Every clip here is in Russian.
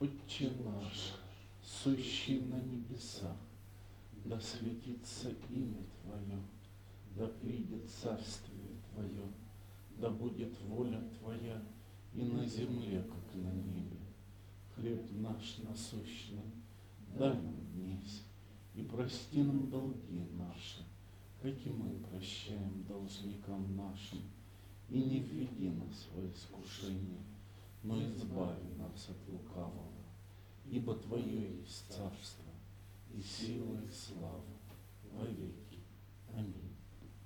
Отче наш, сущий на небесах, да светится имя Твое, да придет царствие Твое, да будет воля Твоя и на земле, как на небе. Хлеб наш насущный дай нам днесь, и прости нам долги наши, как и мы прощаем должникам нашим. И не введи нас в искушение, но избави нас от лукавого. Ибо Твое есть царство, и сила, и слава во веки. Аминь.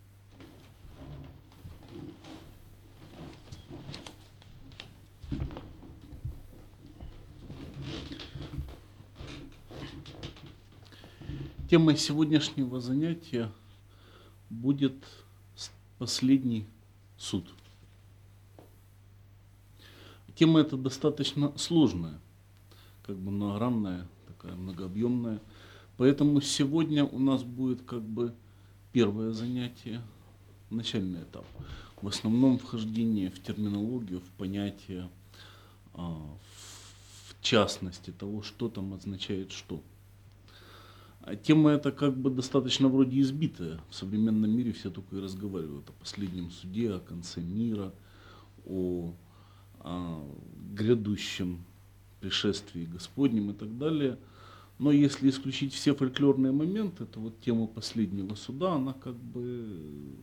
Темой сегодняшнего занятия будет последний суд. Тема эта достаточно сложная, как бы многогранная, такая многообъемная. Поэтому сегодня у нас будет как бы первое занятие, начальный этап. В основном вхождение в терминологию, в понятие, в частности того, что там означает что. Тема эта как бы достаточно вроде избитая. В современном мире все только и разговаривают о последнем суде, о конце мира, о грядущем пришествии Господнем и так далее. Но если исключить все фольклорные моменты, то вот тема последнего суда, она как бы,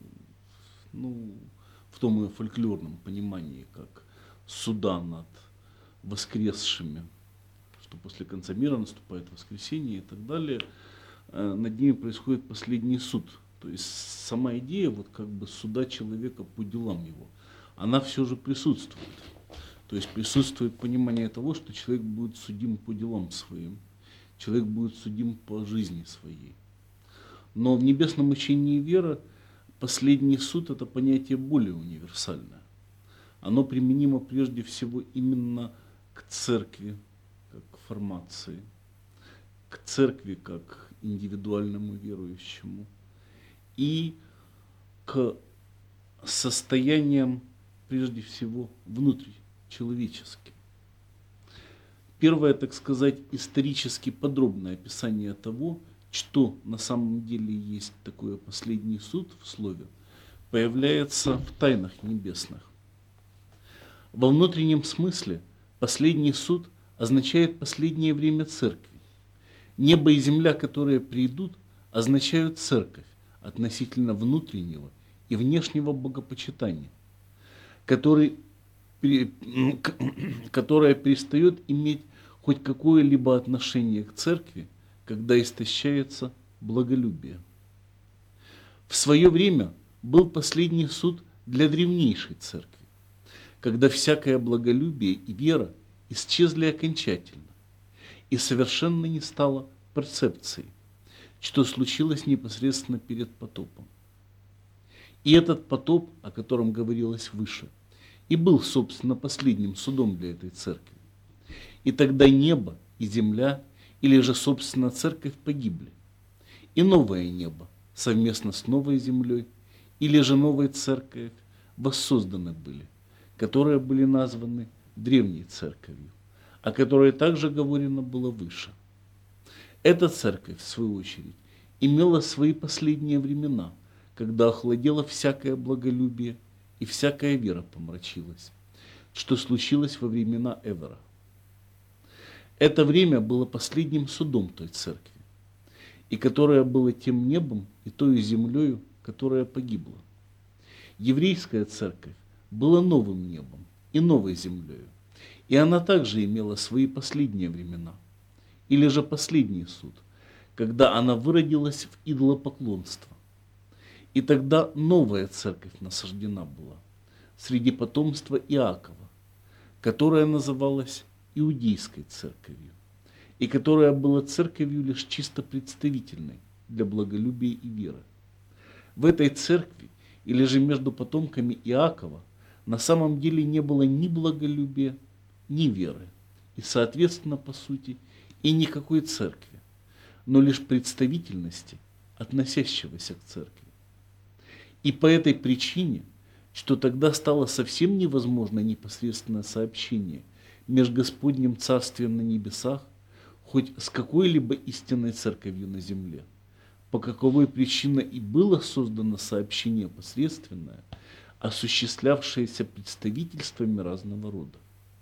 в том ее фольклорном понимании, как суда над воскресшими, что после конца мира наступает воскресенье и так далее, над ними происходит последний суд. То есть сама идея вот как бы суда человека по делам его, она все же присутствует. То есть присутствует понимание того, что человек будет судим по делам своим, человек будет судим по жизни своей. Но в небесном учении веры последний суд – это понятие более универсальное. Оно применимо прежде всего именно к церкви, как к формации, к церкви как индивидуальному верующему и к состояниям, прежде всего, внутричеловеческим. Первое, так сказать, исторически подробное описание того, что на самом деле есть такое последний суд в слове, появляется в тайнах небесных. Во внутреннем смысле последний суд означает последнее время церкви. Небо и земля, которые придут, означают церковь относительно внутреннего и внешнего богопочитания, которая перестает иметь хоть какое-либо отношение к церкви, когда истощается благолюбие. В свое время был последний суд для древнейшей церкви, когда всякое благолюбие и вера исчезли окончательно, и совершенно не стало перцепцией, что случилось непосредственно перед потопом. И этот потоп, о котором говорилось выше, и был, собственно, последним судом для этой церкви. И тогда небо и земля, или же, собственно, церковь погибли. И новое небо совместно с новой землей, или же новой церковь воссозданы были, которые были названы древней церковью, о которой также говорено было выше. Эта церковь, в свою очередь, имела свои последние времена, когда охладело всякое благолюбие и всякая вера помрачилась, что случилось во времена Эвера. Это время было последним судом той церкви, и которое было тем небом и той землею, которая погибла. Еврейская церковь была новым небом и новой землею, и она также имела свои последние времена, или же последний суд, когда она выродилась в идолопоклонство. И тогда новая церковь насаждена была среди потомства Иакова, которая называлась Иудейской церковью, и которая была церковью лишь чисто представительной для благолюбия и веры. В этой церкви, или же между потомками Иакова, на самом деле не было ни благолюбия, ни веры, и, соответственно, по сути, и никакой церкви, но лишь представительности, относящегося к церкви. И по этой причине, что тогда стало совсем невозможно непосредственное сообщение меж Господним Царствием на небесах, хоть с какой-либо истинной церковью на земле, по каковой причине и было создано сообщение посредственное, осуществлявшееся представительствами разного рода.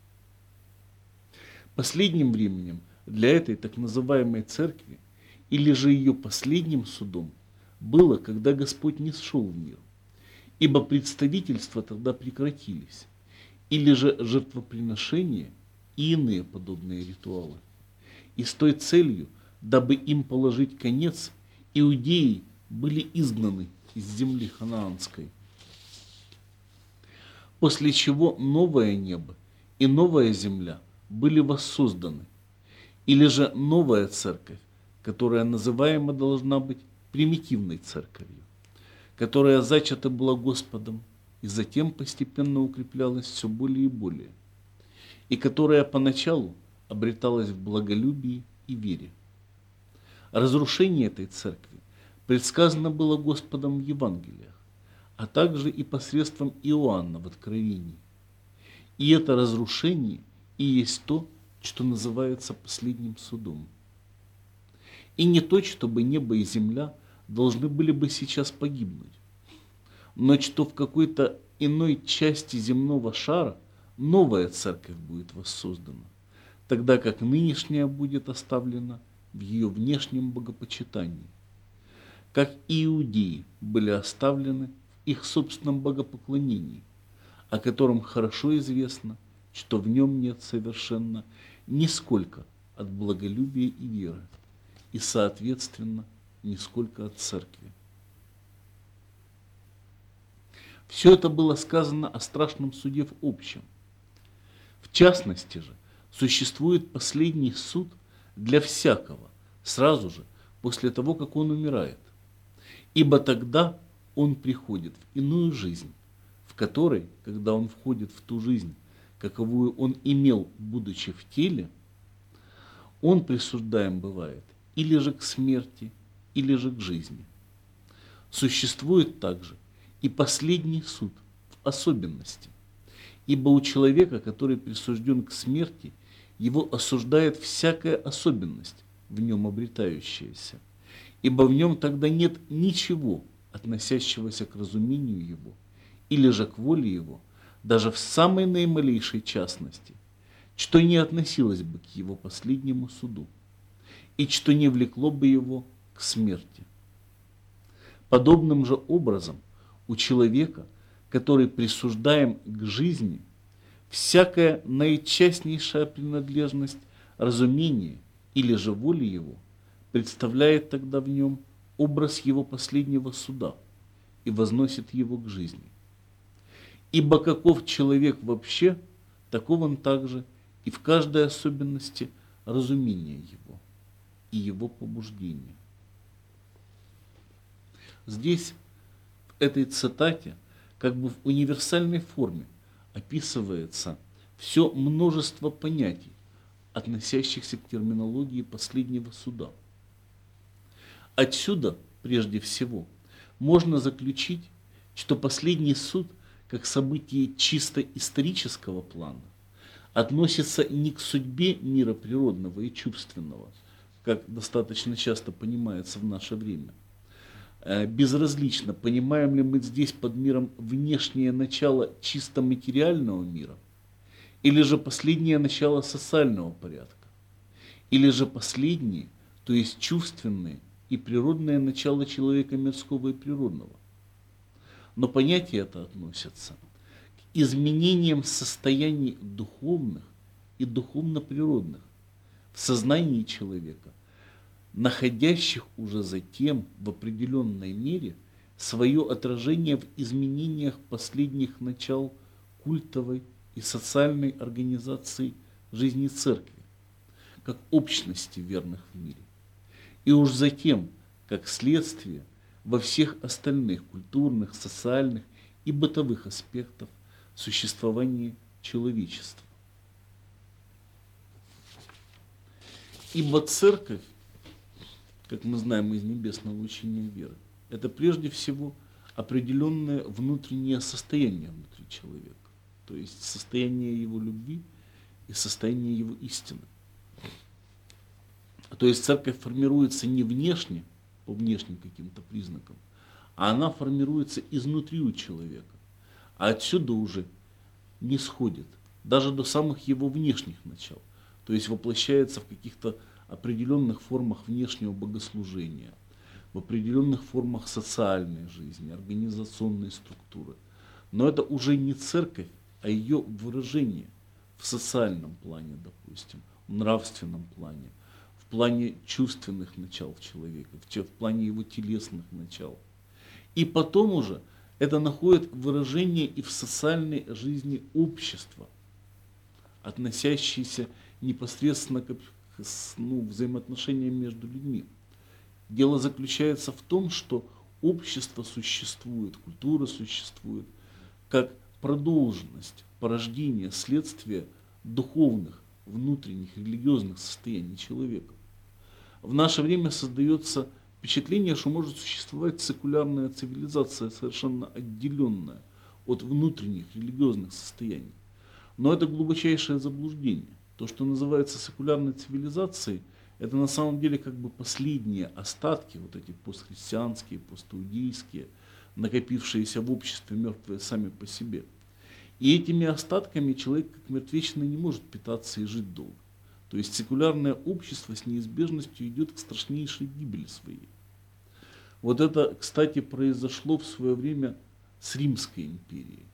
Последним временем для этой так называемой церкви, или же ее последним судом, было, когда Господь не сшел в мир, ибо представительства тогда прекратились, или же жертвоприношения и иные подобные ритуалы. И с той целью, дабы им положить конец, иудеи были изгнаны из земли ханаанской. После чего новое небо и новая земля были воссозданы, или же новая церковь, которая называема должна быть примитивной церковью, которая зачата была Господом и затем постепенно укреплялась все более и более, и которая поначалу обреталась в благолюбии и вере. Разрушение этой церкви предсказано было Господом в Евангелиях, а также и посредством Иоанна в Откровении. И это разрушение и есть то, что называется последним судом. И не то, чтобы небо и земля должны были бы сейчас погибнуть, но что в какой-то иной части земного шара новая церковь будет воссоздана, тогда как нынешняя будет оставлена в ее внешнем богопочитании, как и иудеи были оставлены в их собственном богопоклонении, о котором хорошо известно, что в нем нет совершенно нисколько от благолюбия и веры, и, соответственно, нисколько от церкви. Все это было сказано о страшном суде в общем. В частности же, существует последний суд для всякого, сразу же после того, как он умирает. Ибо тогда он приходит в иную жизнь, в которой, когда он входит в ту жизнь, каковую он имел, будучи в теле, он присуждаем бывает или же к смерти, или же к жизни. Существует также и последний суд в особенности, ибо у человека, который присужден к смерти, его осуждает всякая особенность, в нем обретающаяся, ибо в нем тогда нет ничего, относящегося к разумению его, или же к воле его, даже в самой наималейшей частности, что не относилось бы к его последнему суду, и что не влекло бы его к смерти. Подобным же образом у человека, который присуждаем к жизни, всякая наичастнейшая принадлежность разумения или же воли его представляет тогда в нем образ его последнего суда и возносит его к жизни. Ибо каков человек вообще, таков он также и в каждой особенности разумения его и его побуждения. Здесь, в этой цитате, как бы в универсальной форме описывается все множество понятий, относящихся к терминологии последнего суда. Отсюда, прежде всего, можно заключить, что последний суд, как событие чисто исторического плана, относится не к судьбе мира природного и чувственного, как достаточно часто понимается в наше время. Безразлично, понимаем ли мы здесь под миром внешнее начало чисто материального мира, или же последнее начало социального порядка, или же последние, то есть чувственные и природное начало человека мирского и природного. Но понятие это относится к изменениям состояний духовных и духовно-природных в сознании человека, находящих уже затем в определенной мере свое отражение в изменениях последних начал культовой и социальной организации жизни церкви, как общности верных в мире, и уж затем, как следствие, во всех остальных культурных, социальных и бытовых аспектах существования человечества. Ибо церковь, как мы знаем из небесного учения веры, это прежде всего определенное внутреннее состояние внутри человека, то есть состояние его любви и и состояние его истины. То есть церковь формируется не внешне, по внешним каким-то признакам, а она формируется изнутри у человека. А отсюда уже не сходит, даже до самых его внешних начал. То есть воплощается в каких-то определенных формах внешнего богослужения, в определенных формах социальной жизни, организационной структуры. Но это уже не церковь, а ее выражение в социальном плане, допустим, в нравственном плане, в плане чувственных начал человека, в плане его телесных начал. И потом уже это находит выражение и в социальной жизни общества, относящейся непосредственно к взаимоотношениям между людьми. Дело заключается в том, что общество существует, культура существует как продолженность, порождение, следствие духовных, внутренних, религиозных состояний человека. В наше время создается впечатление, что может существовать секулярная цивилизация, совершенно отделенная от внутренних религиозных состояний. Но это глубочайшее заблуждение. То, что называется секулярной цивилизацией, это на самом деле как бы последние остатки, вот эти постхристианские, постиудейские, накопившиеся в обществе мертвые сами по себе. И этими остатками человек как мертвечный не может питаться и жить долго. То есть секулярное общество с неизбежностью идет к страшнейшей гибели своей. Вот это, кстати, произошло в свое время с Римской империей.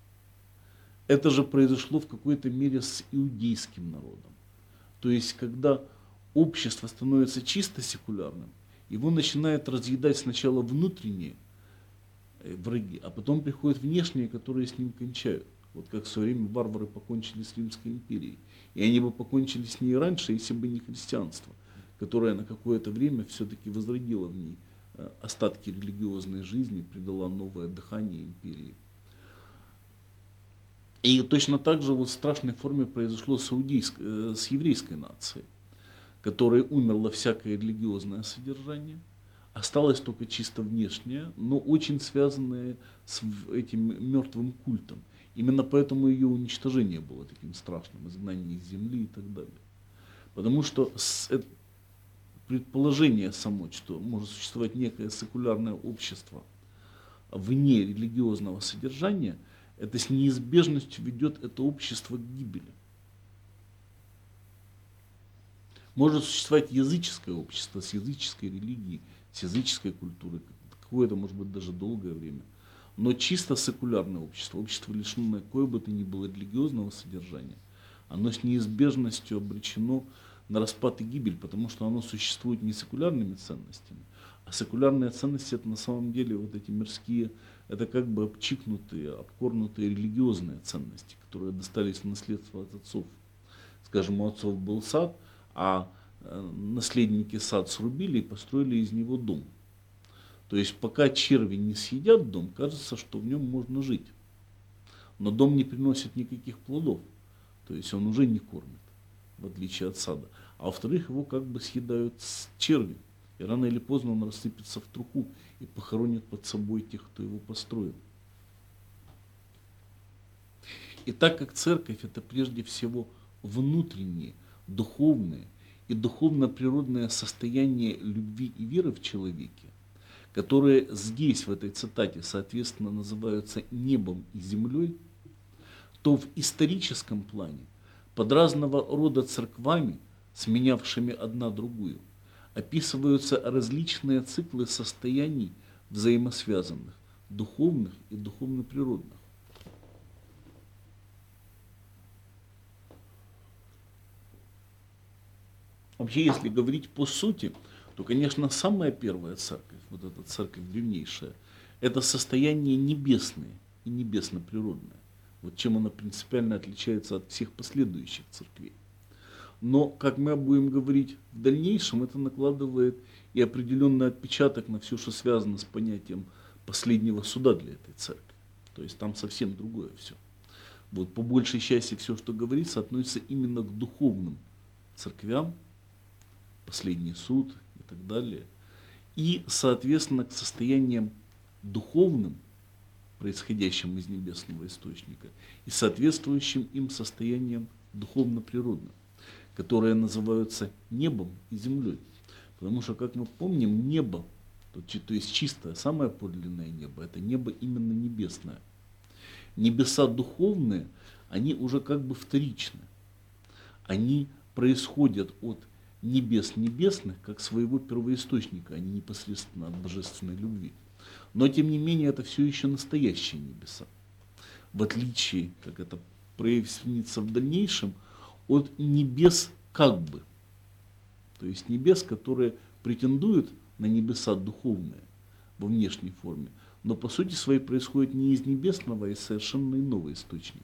Это же произошло в какой-то мере с иудейским народом. То есть, когда общество становится чисто секулярным, его начинает разъедать сначала внутренние враги, а потом приходят внешние, которые с ним кончают. Вот как в свое время варвары покончили с Римской империей. И они бы покончили с ней раньше, если бы не христианство, которое на какое-то время все-таки возродило в ней остатки религиозной жизни, придало новое дыхание империи. И точно так же вот в страшной форме произошло с еврейской нацией, которой умерло всякое религиозное содержание. Осталось только чисто внешнее, но очень связанное с этим мертвым культом. Именно поэтому ее уничтожение было таким страшным, изгнание из земли и так далее. Потому что предположение само, что может существовать некое секулярное общество вне религиозного содержания, это с неизбежностью ведет это общество к гибели. Может существовать языческое общество с языческой религией, с языческой культурой, какое-то, может быть, даже долгое время. Но чисто секулярное общество, общество, лишенное какое бы то ни было религиозного содержания, оно с неизбежностью обречено на распад и гибель, потому что оно существует не секулярными ценностями, а секулярные ценности это на самом деле вот эти мирские, это как бы обчикнутые, обкорнутые религиозные ценности, которые достались в наследство от отцов. Скажем, у отцов был сад, а наследники сад срубили и построили из него дом. То есть пока черви не съедят дом, кажется, что в нем можно жить. Но дом не приносит никаких плодов, то есть он уже не кормит, в отличие от сада. А во-вторых, его как бы съедают черви. И рано или поздно он рассыпется в труху и похоронит под собой тех, кто его построил. И так как церковь это прежде всего внутренние, духовные и духовно-природное состояние любви и веры в человеке, которые здесь, в этой цитате, соответственно, называются небом и землей, то в историческом плане под разного рода церквами, сменявшими одна другую, описываются различные циклы состояний взаимосвязанных, духовных и духовно-природных. Вообще, если говорить по сути, то, конечно, самая первая церковь, вот эта церковь древнейшая, это состояние небесное и небесно-природное. Вот чем она принципиально отличается от всех последующих церквей. Но, как мы будем говорить в дальнейшем, это накладывает и определенный отпечаток на все, что связано с понятием последнего суда для этой церкви. То есть там совсем другое все. Вот по большей части все, что говорится, относится именно к духовным церквям, последний суд и так далее. И, соответственно, к состояниям духовным, происходящим из небесного источника, и соответствующим им состояниям духовно-природных, которые называются небом и землей. Потому что, как мы помним, небо, то есть чистое, самое подлинное небо, это небо именно небесное. Небеса духовные, они уже как бы вторичны. Они происходят от небес небесных, как своего первоисточника, а не непосредственно от божественной любви. Но, тем не менее, это все еще настоящие небеса. В отличие, как это прояснится в дальнейшем, от небес как бы. То есть небес, которые претендуют на небеса духовные во внешней форме, но по сути своей происходит не из небесного, а из совершенно иного источника.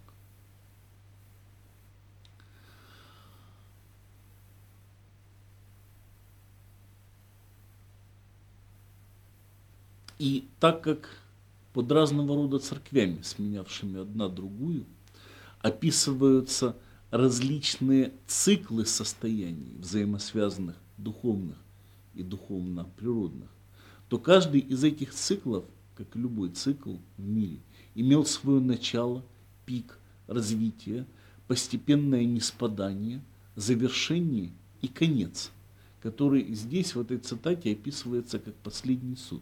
И так как под разного рода церквями, сменявшими одна другую, описываются различные циклы состояний, взаимосвязанных духовных и духовно-природных, то каждый из этих циклов, как и любой цикл в мире, имел свое начало, пик, развитие, постепенное ниспадание, завершение и конец, который здесь в этой цитате описывается как последний суд.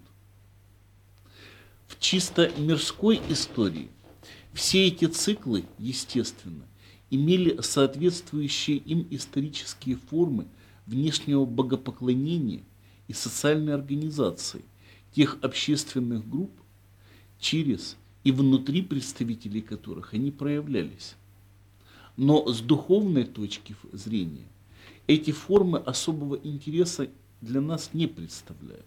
В чисто мирской истории все эти циклы, естественно, имели соответствующие им исторические формы внешнего богопоклонения и социальной организации тех общественных групп, через и внутри представителей которых они проявлялись. Но с духовной точки зрения эти формы особого интереса для нас не представляют.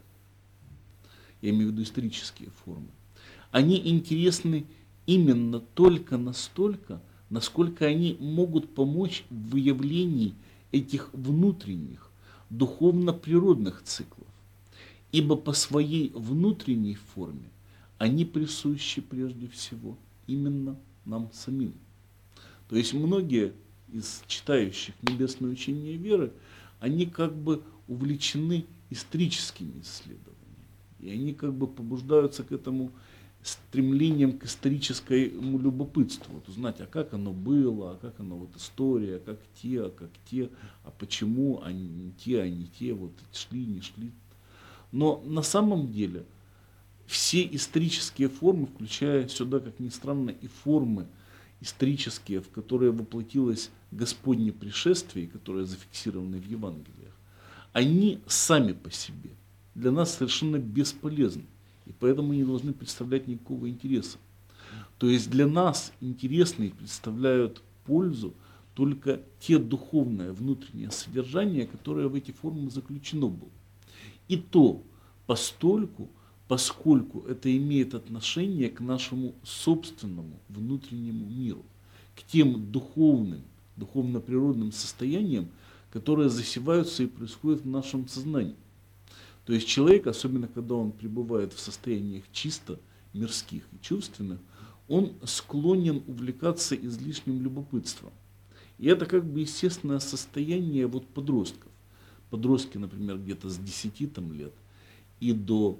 Я имею в виду исторические формы. Они интересны именно только настолько, насколько они могут помочь в выявлении этих внутренних, духовно-природных циклов. Ибо по своей внутренней форме они присущи прежде всего именно нам самим. То есть многие из читающих небесное учение веры, они как бы увлечены историческими исследованиями. И они как бы побуждаются к этому стремлением к историческому любопытству. Вот узнать, а как оно было, а как оно, вот история, как те, а почему они не те, вот шли, не шли. Но на самом деле все исторические формы, включая сюда, как ни странно, и формы исторические, в которые воплотилось Господне пришествие, которые зафиксированы в Евангелиях, они сами по себе для нас совершенно бесполезны, и поэтому не должны представлять никакого интереса. То есть для нас интересны и представляют пользу только те духовное внутреннее содержание, которое в эти формы заключено было. И то постольку, поскольку это имеет отношение к нашему собственному внутреннему миру, к тем духовным, духовно-природным состояниям, которые засеваются и происходят в нашем сознании. То есть человек, особенно когда он пребывает в состояниях чисто мирских и чувственных, он склонен увлекаться излишним любопытством. И это как бы естественное состояние вот подростков. Подростки, например, где-то с 10 лет и до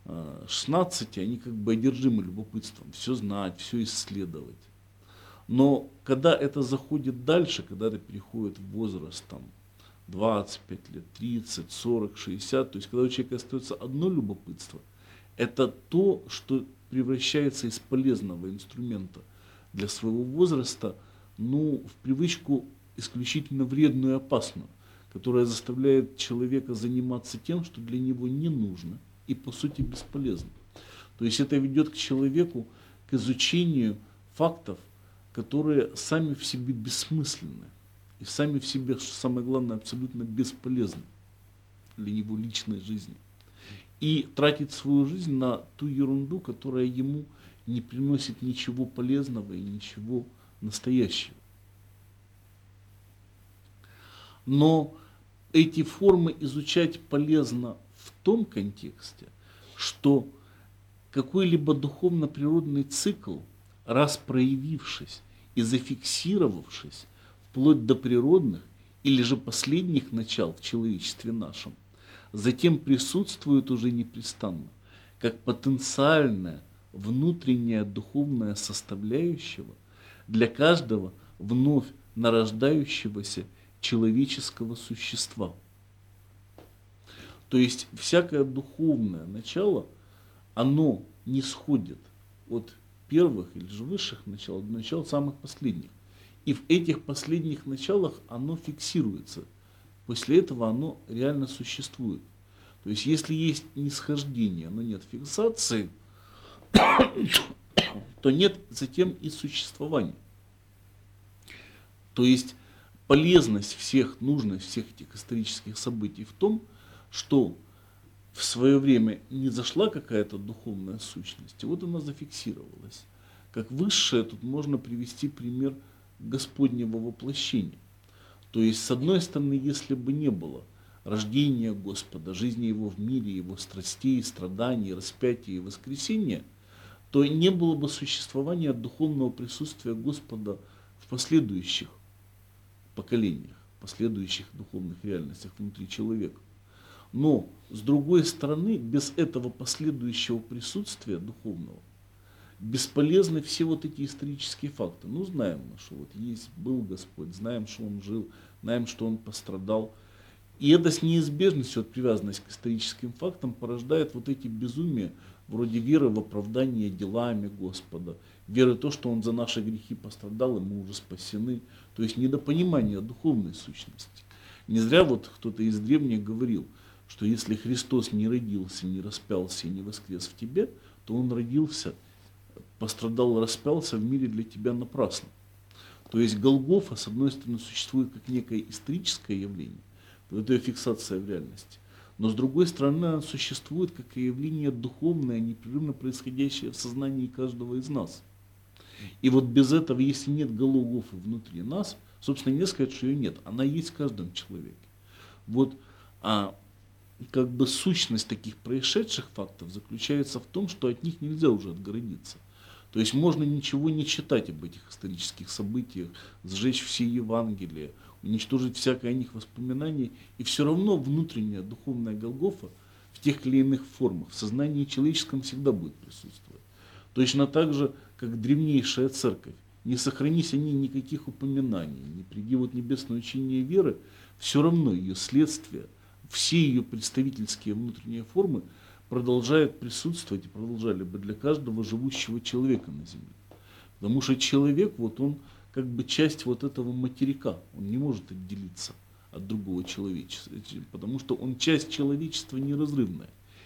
16, они как бы одержимы любопытством, все знать, все исследовать. Но когда это заходит дальше, когда это переходит в возраст там, 25 лет, 30, 40, 60, то есть когда у человека остается одно любопытство, это то, что превращается из полезного инструмента для своего возраста, в привычку исключительно вредную и опасную, которая заставляет человека заниматься тем, что для него не нужно и по сути бесполезно. То есть это ведет к человеку, к изучению фактов, которые сами в себе бессмысленны и сами в себе, что самое главное, абсолютно бесполезны для его личной жизни. И тратить свою жизнь на ту ерунду, которая ему не приносит ничего полезного и ничего настоящего. Но эти формы изучать полезно в том контексте, что какой-либо духовно-природный цикл, раз проявившись и зафиксировавшись вплоть до природных или же последних начал в человечестве нашем, затем присутствует уже непрестанно, как потенциальная внутренняя духовная составляющая для каждого вновь нарождающегося человеческого существа. То есть всякое духовное начало, оно не сходит от первых или же высших начал, от начал самых последних. И в этих последних началах оно фиксируется. После этого оно реально существует. То есть если есть нисхождение, но нет фиксации, то нет затем и существования. То есть полезность всех, нужность всех этих исторических событий в том, что в свое время не зашла какая-то духовная сущность, и вот она зафиксировалась. Как высшее тут можно привести пример Господнего воплощения. То есть, с одной стороны, если бы не было рождения Господа, жизни Его в мире, Его страстей, страданий, распятия и воскресения, то не было бы существования духовного присутствия Господа в последующих поколениях, последующих духовных реальностях внутри человека. Но, с другой стороны, без этого последующего присутствия духовного бесполезны все вот эти исторические факты. Ну, знаем мы, что вот есть, был Господь, знаем, что Он жил, знаем, что Он пострадал. И это с неизбежностью, от привязанности к историческим фактам, порождает вот эти безумия, вроде веры в оправдание делами Господа, веры в то, что Он за наши грехи пострадал, и мы уже спасены. То есть недопонимание духовной сущности. Не зря вот кто-то из древних говорил, что если Христос не родился, не распялся и не воскрес в тебе, то Он родился, пострадал, распялся в мире для тебя напрасно. То есть Голгофа, с одной стороны, существует как некое историческое явление, это ее фиксация в реальности. Но с другой стороны, она существует как явление духовное, непрерывно происходящее в сознании каждого из нас. И вот без этого, если нет Голгофы внутри нас, собственно, не сказать, что ее нет, она есть в каждом человеке. Вот как бы сущность таких происшедших фактов заключается в том, что от них нельзя уже отгородиться. То есть можно ничего не читать об этих исторических событиях, сжечь все Евангелия, уничтожить всякое о них воспоминание, и все равно внутренняя духовная Голгофа в тех или иных формах в сознании человеческом всегда будет присутствовать. Точно так же, как древнейшая церковь. Не сохранись о ней никаких упоминаний, не приди вот небесное учение веры, все равно ее следствие, все ее представительские внутренние формы продолжают присутствовать и продолжали бы для каждого живущего человека на земле. Потому что человек, вот он как бы часть вот этого материка, он не может отделиться от другого человечества, потому что он часть человечества неразрывная.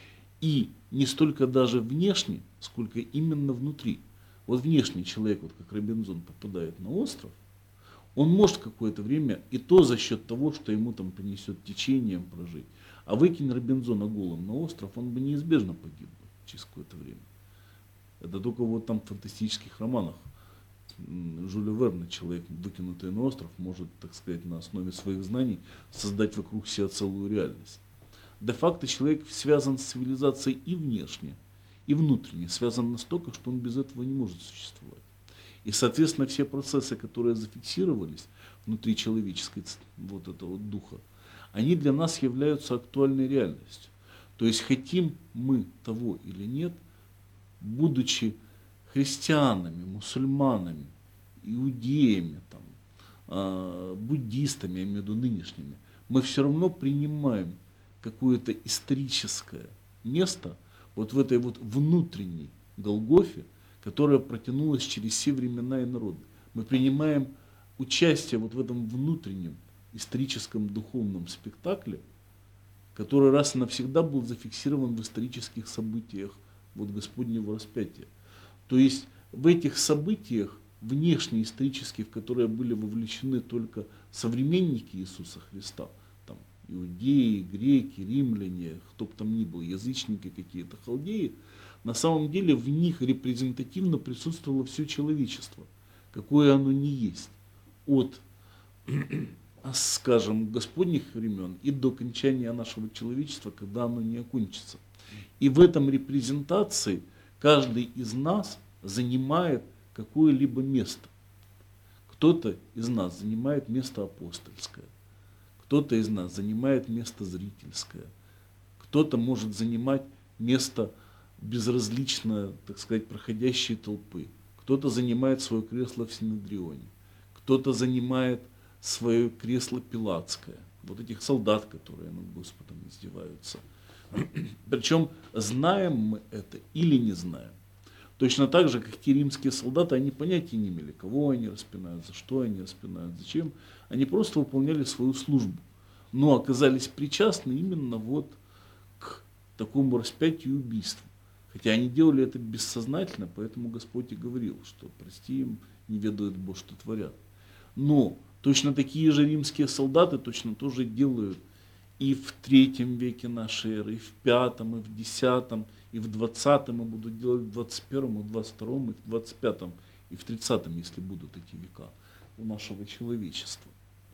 И не столько даже внешне, сколько именно внутри. Вот внешний человек, вот как Робинзон, попадает на остров, он может какое-то время, и то за счет того, что ему там принесет течением прожить. А выкинь Робинзона голым на остров, он бы неизбежно погиб бы через какое-то время. Это только вот там в фантастических романах Жюля Верна человек, выкинутый на остров, может, так сказать, на основе своих знаний создать вокруг себя целую реальность. Де-факто человек связан с цивилизацией и внешне, и внутренне, связан настолько, что он без этого не может существовать. И, соответственно, все процессы, которые зафиксировались внутри человеческой вот этого духа, они для нас являются актуальной реальностью. То есть хотим мы того или нет, будучи христианами, мусульманами, иудеями, буддистами, я имею в виду нынешними, мы все равно принимаем какое-то историческое место вот в этой вот внутренней Голгофе, которая протянулась через все времена и народы. Мы принимаем участие вот в этом внутреннем историческом духовном спектакле, который раз и навсегда был зафиксирован в исторических событиях вот Господнего распятия. То есть в этих событиях, внешне исторические, в которые были вовлечены только современники Иисуса Христа, там иудеи, греки, римляне, кто бы там ни был, язычники какие-то, халдеи, на самом деле в них репрезентативно присутствовало все человечество, какое оно ни есть, от, скажем, Господних времен и до окончания нашего человечества, когда оно не окончится. И в этом репрезентации каждый из нас занимает какое-либо место. Кто-то из нас занимает место апостольское, кто-то из нас занимает место зрительское, кто-то может занимать место безразличное, так сказать, проходящей толпы, кто-то занимает свое кресло в Синедрионе, кто-то занимает свое кресло пилатское. Вот этих солдат, которые над Господом издеваются. Причем знаем мы это или не знаем. Точно так же, как те римские солдаты, они понятия не имели, кого они распинают, за что они распинают, зачем. Они просто выполняли свою службу, но оказались причастны именно вот к такому распятию и убийству. Хотя они делали это бессознательно, поэтому Господь и говорил, что прости им, не ведают Бог, что творят. Но точно такие же римские солдаты точно тоже делают и в третьем веке нашей эры, и в пятом, и в десятом, и в 20-м, и будут делать в 21-м, и в 22-м, и в 25-м, и в 30-м, если будут эти века у нашего человечества.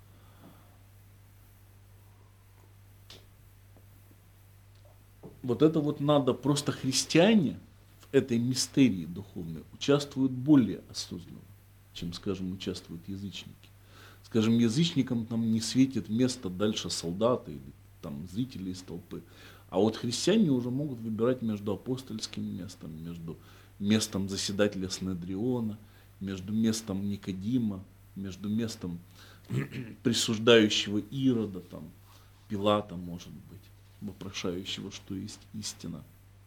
Вот это вот надо, просто христиане в этой мистерии духовной участвуют более осознанно, чем, скажем, участвуют язычники. Скажем, язычникам там не светит место дальше солдата или там зрители из толпы. А вот христиане уже могут выбирать между апостольским местом, между местом заседателя Синедриона, между местом Никодима, между местом присуждающего Ирода, там, Пилата, может быть, вопрошающего, что есть истина.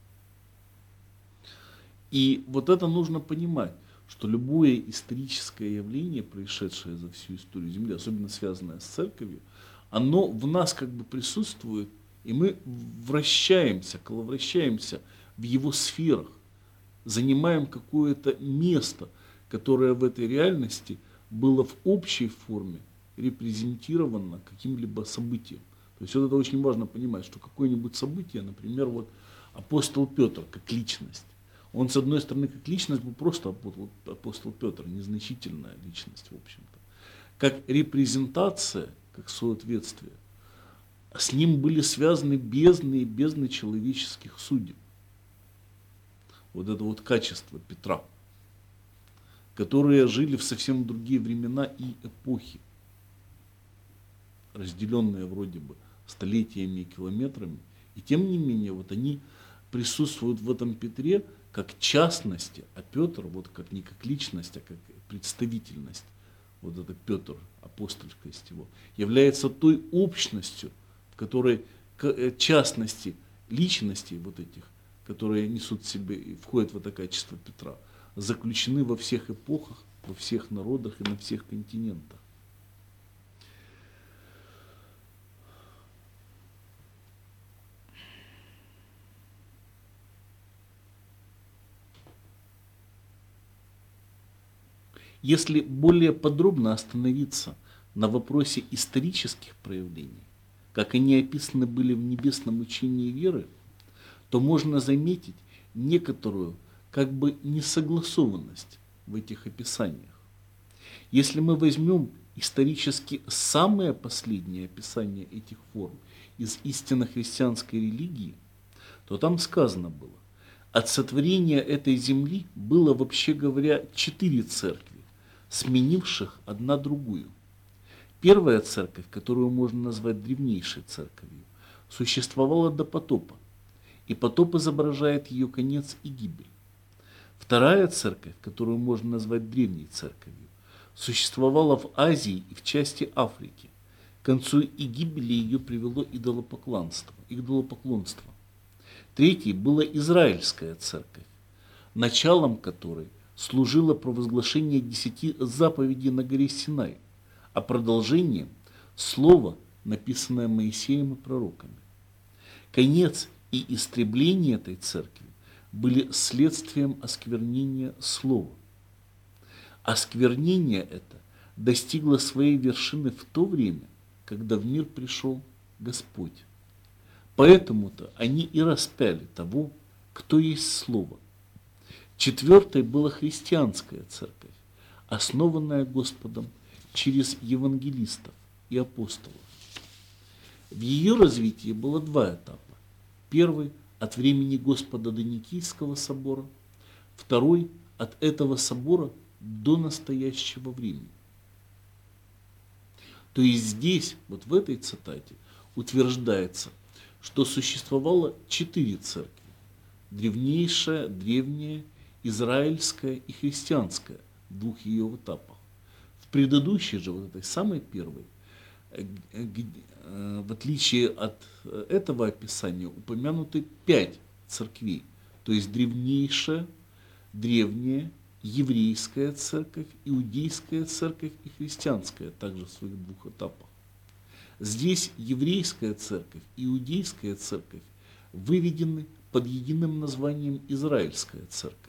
И вот это нужно понимать, что любое историческое явление, происшедшее за всю историю Земли, особенно связанное с церковью, оно в нас как бы присутствует, и мы вращаемся, коловращаемся в его сферах, занимаем какое-то место, которое в этой реальности было в общей форме репрезентировано каким-либо событием. То есть вот это очень важно понимать, что какое-нибудь событие, например, вот апостол Петр как личность, он, с одной стороны, как личность был просто апостол Петр, незначительная личность, в общем-то. Как репрезентация, как соответствие, с ним были связаны бездны и бездны человеческих судеб. Вот это вот качество Петра, которые жили в совсем другие времена и эпохи, разделенные вроде бы столетиями и километрами. И тем не менее, вот они присутствуют в этом Петре как частности, а Петр вот как не как личность, а как представительность, вот это Петр, апостольскость его, является той общностью, в которой частности личностей вот этих, которые несут в себе и входят в это качество Петра, заключены во всех эпохах, во всех народах и на всех континентах. Если более подробно остановиться на вопросе исторических проявлений, как они описаны были в небесном учении веры, то можно заметить некоторую как бы несогласованность в этих описаниях. Если мы возьмем исторически самое последнее описание этих форм из истинно христианской религии, то там сказано было, от сотворения этой земли было, вообще говоря, 4 церкви, сменивших одна другую. Первая церковь, которую можно назвать древнейшей церковью, существовала до потопа, и потоп изображает ее конец и гибель. Вторая церковь, которую можно назвать древней церковью, существовала в Азии и в части Африки. К концу и гибели ее привело идолопоклонство. Третьей была Израильская церковь, началом которой служило провозглашение 10 заповедей на горе Синай, а продолжением – слово, написанное Моисеем и пророками. Конец и истребление этой церкви были следствием осквернения слова. Осквернение это достигло своей вершины в то время, когда в мир пришел Господь. Поэтому-то они и распяли того, кто есть Слово. Четвертой была христианская церковь, основанная Господом через евангелистов и апостолов. В ее развитии было 2 этапа. Первый – от времени Господа до Никейского собора, второй – от этого собора до настоящего времени. То есть здесь, вот в этой цитате, утверждается, что существовало 4 церкви. Древнейшая, древняя, израильская и христианская в 2 ее этапах. В предыдущей же, вот этой самой первой, в отличие от этого описания, упомянуты 5 церквей, то есть древнейшая, древняя, еврейская церковь, иудейская церковь и христианская, также в своих 2 этапах. Здесь еврейская церковь и иудейская церковь выведены под единым названием Израильская церковь.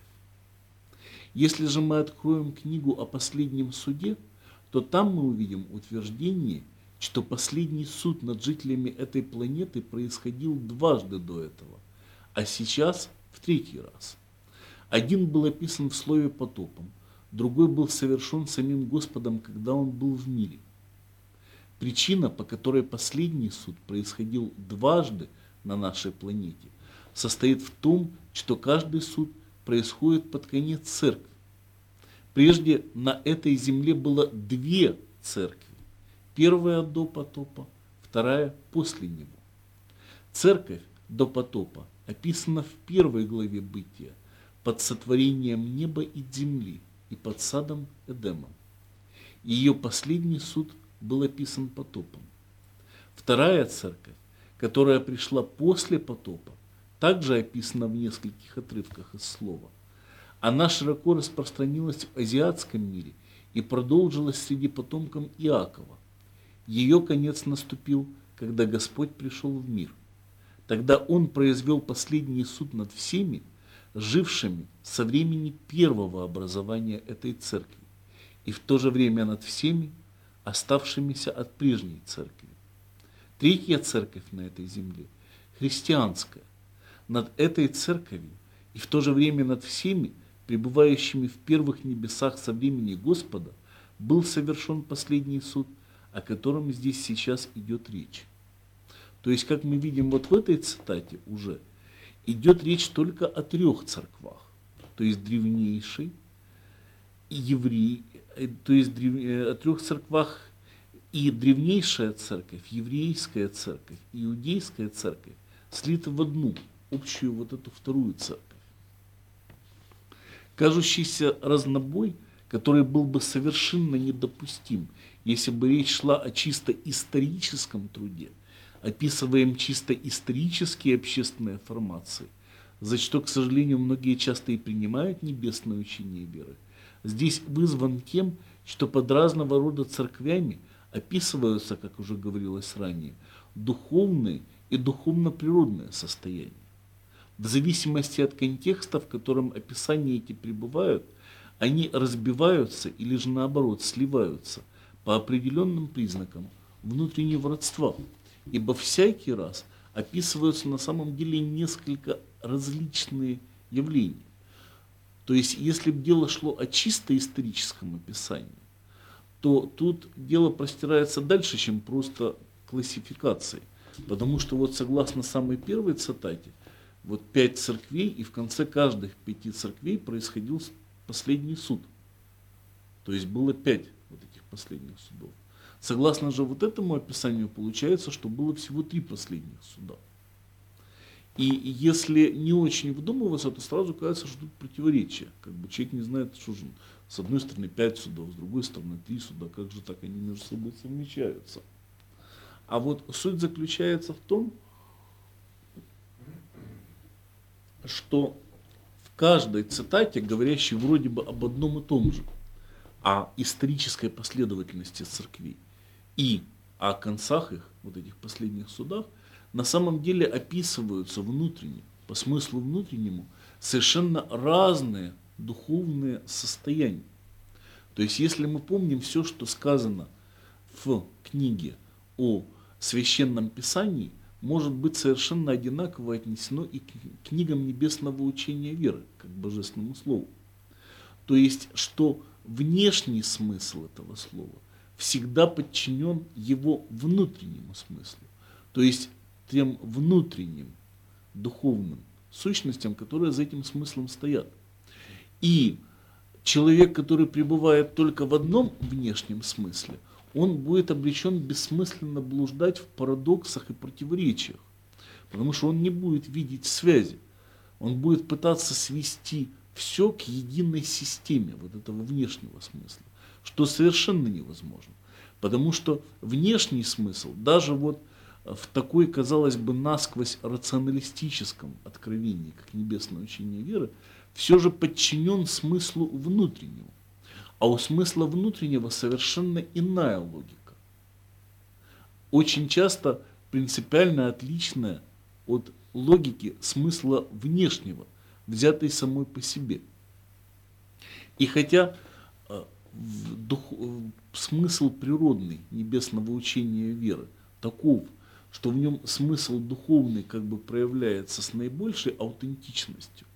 Если же мы откроем книгу о последнем суде, то там мы увидим утверждение, что последний суд над жителями этой планеты происходил дважды до этого, а сейчас в 3-й раз. Один был описан в слове потопом, другой был совершен самим Господом, когда он был в мире. Причина, по которой последний суд происходил дважды на нашей планете, состоит в том, что каждый суд происходит под конец церкви. Прежде на этой земле было 2 церкви. Первая до потопа, вторая после него. Церковь до потопа описана в 1 главе Бытия под сотворением неба и земли и под садом Эдемом. Ее последний суд был описан потопом. Вторая церковь, которая пришла после потопа, также описана в нескольких отрывках из слова. Она широко распространилась в азиатском мире и продолжилась среди потомков Иакова. Ее конец наступил, когда Господь пришел в мир. Тогда Он произвел последний суд над всеми, жившими со времени первого образования этой церкви, и в то же время над всеми, оставшимися от прежней церкви. 3-я церковь на этой земле, христианская, над этой церковью и в то же время над всеми, пребывающими в первых небесах со времени Господа, был совершен последний суд, о котором здесь сейчас идет речь. То есть, как мы видим вот в этой цитате уже, идет речь только о 3 церквах, то есть древнейшей, то есть о 3 церквах, и древнейшая церковь, еврейская церковь, иудейская церковь слиты в одну, общую вот эту 2 церковь. Кажущийся разнобой, который был бы совершенно недопустим, если бы речь шла о чисто историческом труде, описываем чисто исторические общественные формации, за что, к сожалению, многие часто и принимают небесное учение веры, здесь вызван тем, что под разного рода церквями описываются, как уже говорилось ранее, духовные и духовно-природные состояния. В зависимости от контекста, в котором описания эти пребывают, они разбиваются или же наоборот сливаются по определенным признакам внутреннего родства, ибо всякий раз описываются на самом деле несколько различные явления. То есть, если бы дело шло о чисто историческом описании, то тут дело простирается дальше, чем просто классификацией. Потому что вот согласно самой первой цитате, вот 5 церквей, и в конце каждых 5 церквей происходил последний суд. То есть было 5 вот этих последних судов. Согласно же вот этому описанию получается, что было всего 3 последних суда. И если не очень вдумываться, то сразу кажется, что тут противоречие. Как бы человек не знает, что же с одной стороны 5 судов, с другой стороны 3 суда, как же так они между собой совмещаются. А вот суть заключается в том, что в каждой цитате, говорящей вроде бы об одном и том же, о исторической последовательности церквей и о концах их, вот этих последних судах, на самом деле описываются внутренне, по смыслу внутреннему, совершенно разные духовные состояния. То есть, если мы помним все, что сказано в книге о Священном Писании, может быть совершенно одинаково отнесено и к книгам небесного учения веры, как божественному слову. То есть, что внешний смысл этого слова всегда подчинен его внутреннему смыслу. То есть, тем внутренним духовным сущностям, которые за этим смыслом стоят. И человек, который пребывает только в одном внешнем смысле, он будет обречен бессмысленно блуждать в парадоксах и противоречиях, потому что он не будет видеть связи. Он будет пытаться свести все к единой системе вот этого внешнего смысла, что совершенно невозможно. Потому что внешний смысл, даже вот в такой, казалось бы, насквозь рационалистическом откровении, как небесное учение веры, все же подчинен смыслу внутреннему. А у смысла внутреннего совершенно иная логика. Очень часто принципиально отличная от логики смысла внешнего, взятой самой по себе. И хотя смысл природный небесного учения веры таков, что в нем смысл духовный как бы проявляется с наибольшей аутентичностью,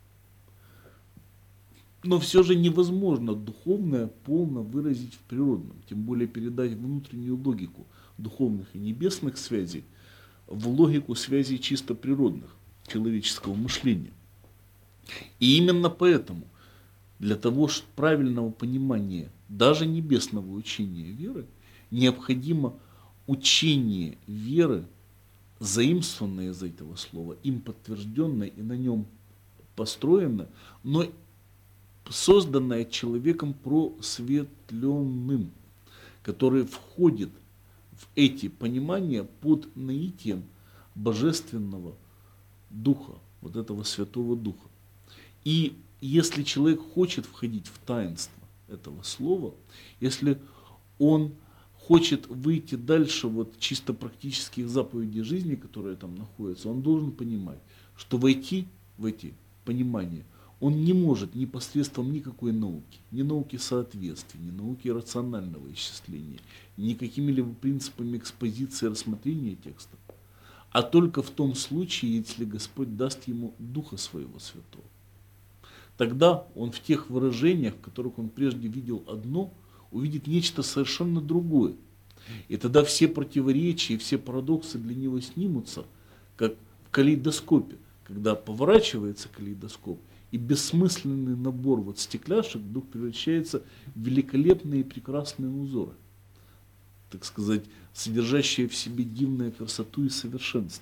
но все же невозможно духовное полно выразить в природном, тем более передать внутреннюю логику духовных и небесных связей в логику связей чисто природных человеческого мышления. И именно поэтому для того, чтобы правильного понимания даже небесного учения веры, необходимо учение веры, заимствованное из этого слова, им подтвержденное и на нем построенное, но созданное человеком просветленным, который входит в эти понимания под наитием божественного духа, вот этого Святого Духа. И если человек хочет входить в таинство этого слова, если он хочет выйти дальше вот чисто практических заповедей жизни, которые там находятся, он должен понимать, что войти в эти понимания он не может ни посредством никакой науки, ни науки соответствия, ни науки рационального исчисления, ни какими-либо принципами экспозиции и рассмотрения текста, а только в том случае, если Господь даст ему Духа Своего Святого. Тогда он в тех выражениях, в которых он прежде видел одно, увидит нечто совершенно другое. И тогда все противоречия, все парадоксы для него снимутся, как в калейдоскопе, когда поворачивается калейдоскоп, и бессмысленный набор вот стекляшек вдруг превращается в великолепные и прекрасные узоры, так сказать, содержащие в себе дивную красоту и совершенство.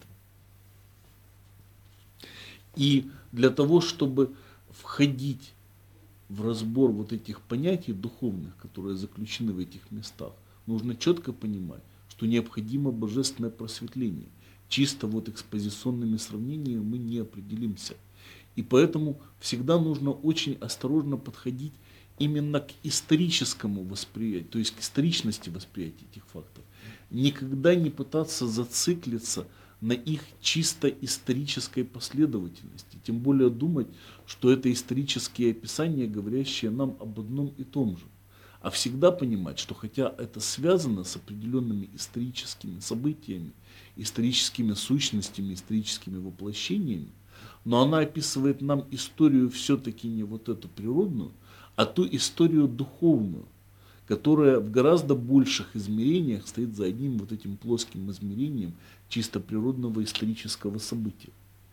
И для того, чтобы входить в разбор вот этих понятий духовных, которые заключены в этих местах, нужно четко понимать, что необходимо божественное просветление. Чисто вот экспозиционными сравнениями мы не определимся. И поэтому всегда нужно очень осторожно подходить именно к историческому восприятию, то есть к историчности восприятия этих фактов. Никогда не пытаться зациклиться на их чисто исторической последовательности, тем более думать, что это исторические описания, говорящие нам об одном и том же. А всегда понимать, что хотя это связано с определенными историческими событиями, историческими сущностями, историческими воплощениями, но она описывает нам историю все-таки не вот эту природную, а ту историю духовную, которая в гораздо больших измерениях стоит за одним вот этим плоским измерением чисто природного исторического события.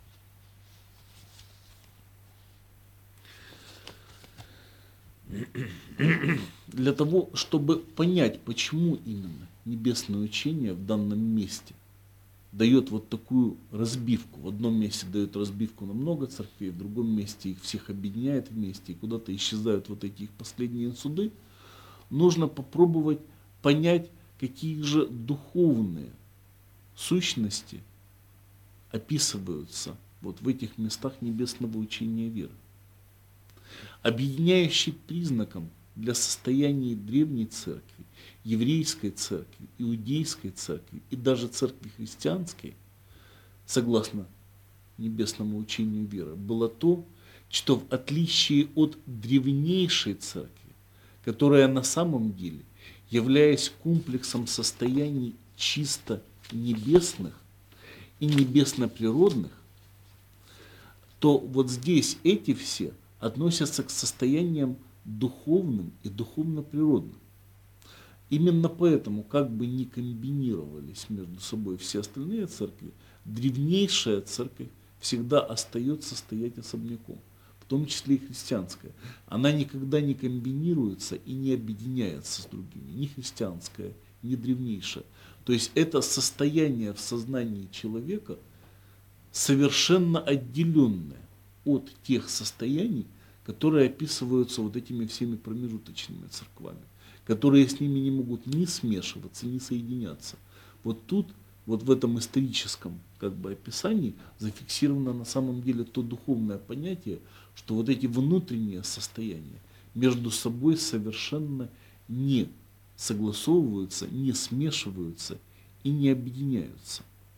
Для того, чтобы понять, почему именно небесное учение в данном месте дает вот такую разбивку. В одном месте дает разбивку на много церквей, в другом месте их всех объединяет вместе, и куда-то исчезают вот эти их последние суды. Нужно попробовать понять, какие же духовные сущности описываются вот в этих местах небесного учения веры. Объединяющим признаком для состояния древней церкви, еврейской церкви, иудейской церкви и даже церкви христианской, согласно небесному учению веры, было то, что в отличие от древнейшей церкви, которая на самом деле, являясь комплексом состояний чисто небесных и небесно-природных, то вот здесь эти все относятся к состояниям духовным и духовно-природным. Именно поэтому, как бы ни комбинировались между собой все остальные церкви, древнейшая церковь всегда остается стоять особняком, в том числе и христианская. Она никогда не комбинируется и не объединяется с другими, ни христианская, ни древнейшая. То есть это состояние в сознании человека совершенно отделенное от тех состояний, которые описываются вот этими всеми промежуточными церквами, которые с ними не могут ни смешиваться, ни соединяться. Вот тут, вот в этом историческом как бы описании зафиксировано на самом деле то духовное понятие, что вот эти внутренние состояния между собой совершенно не согласовываются, не смешиваются и не объединяются.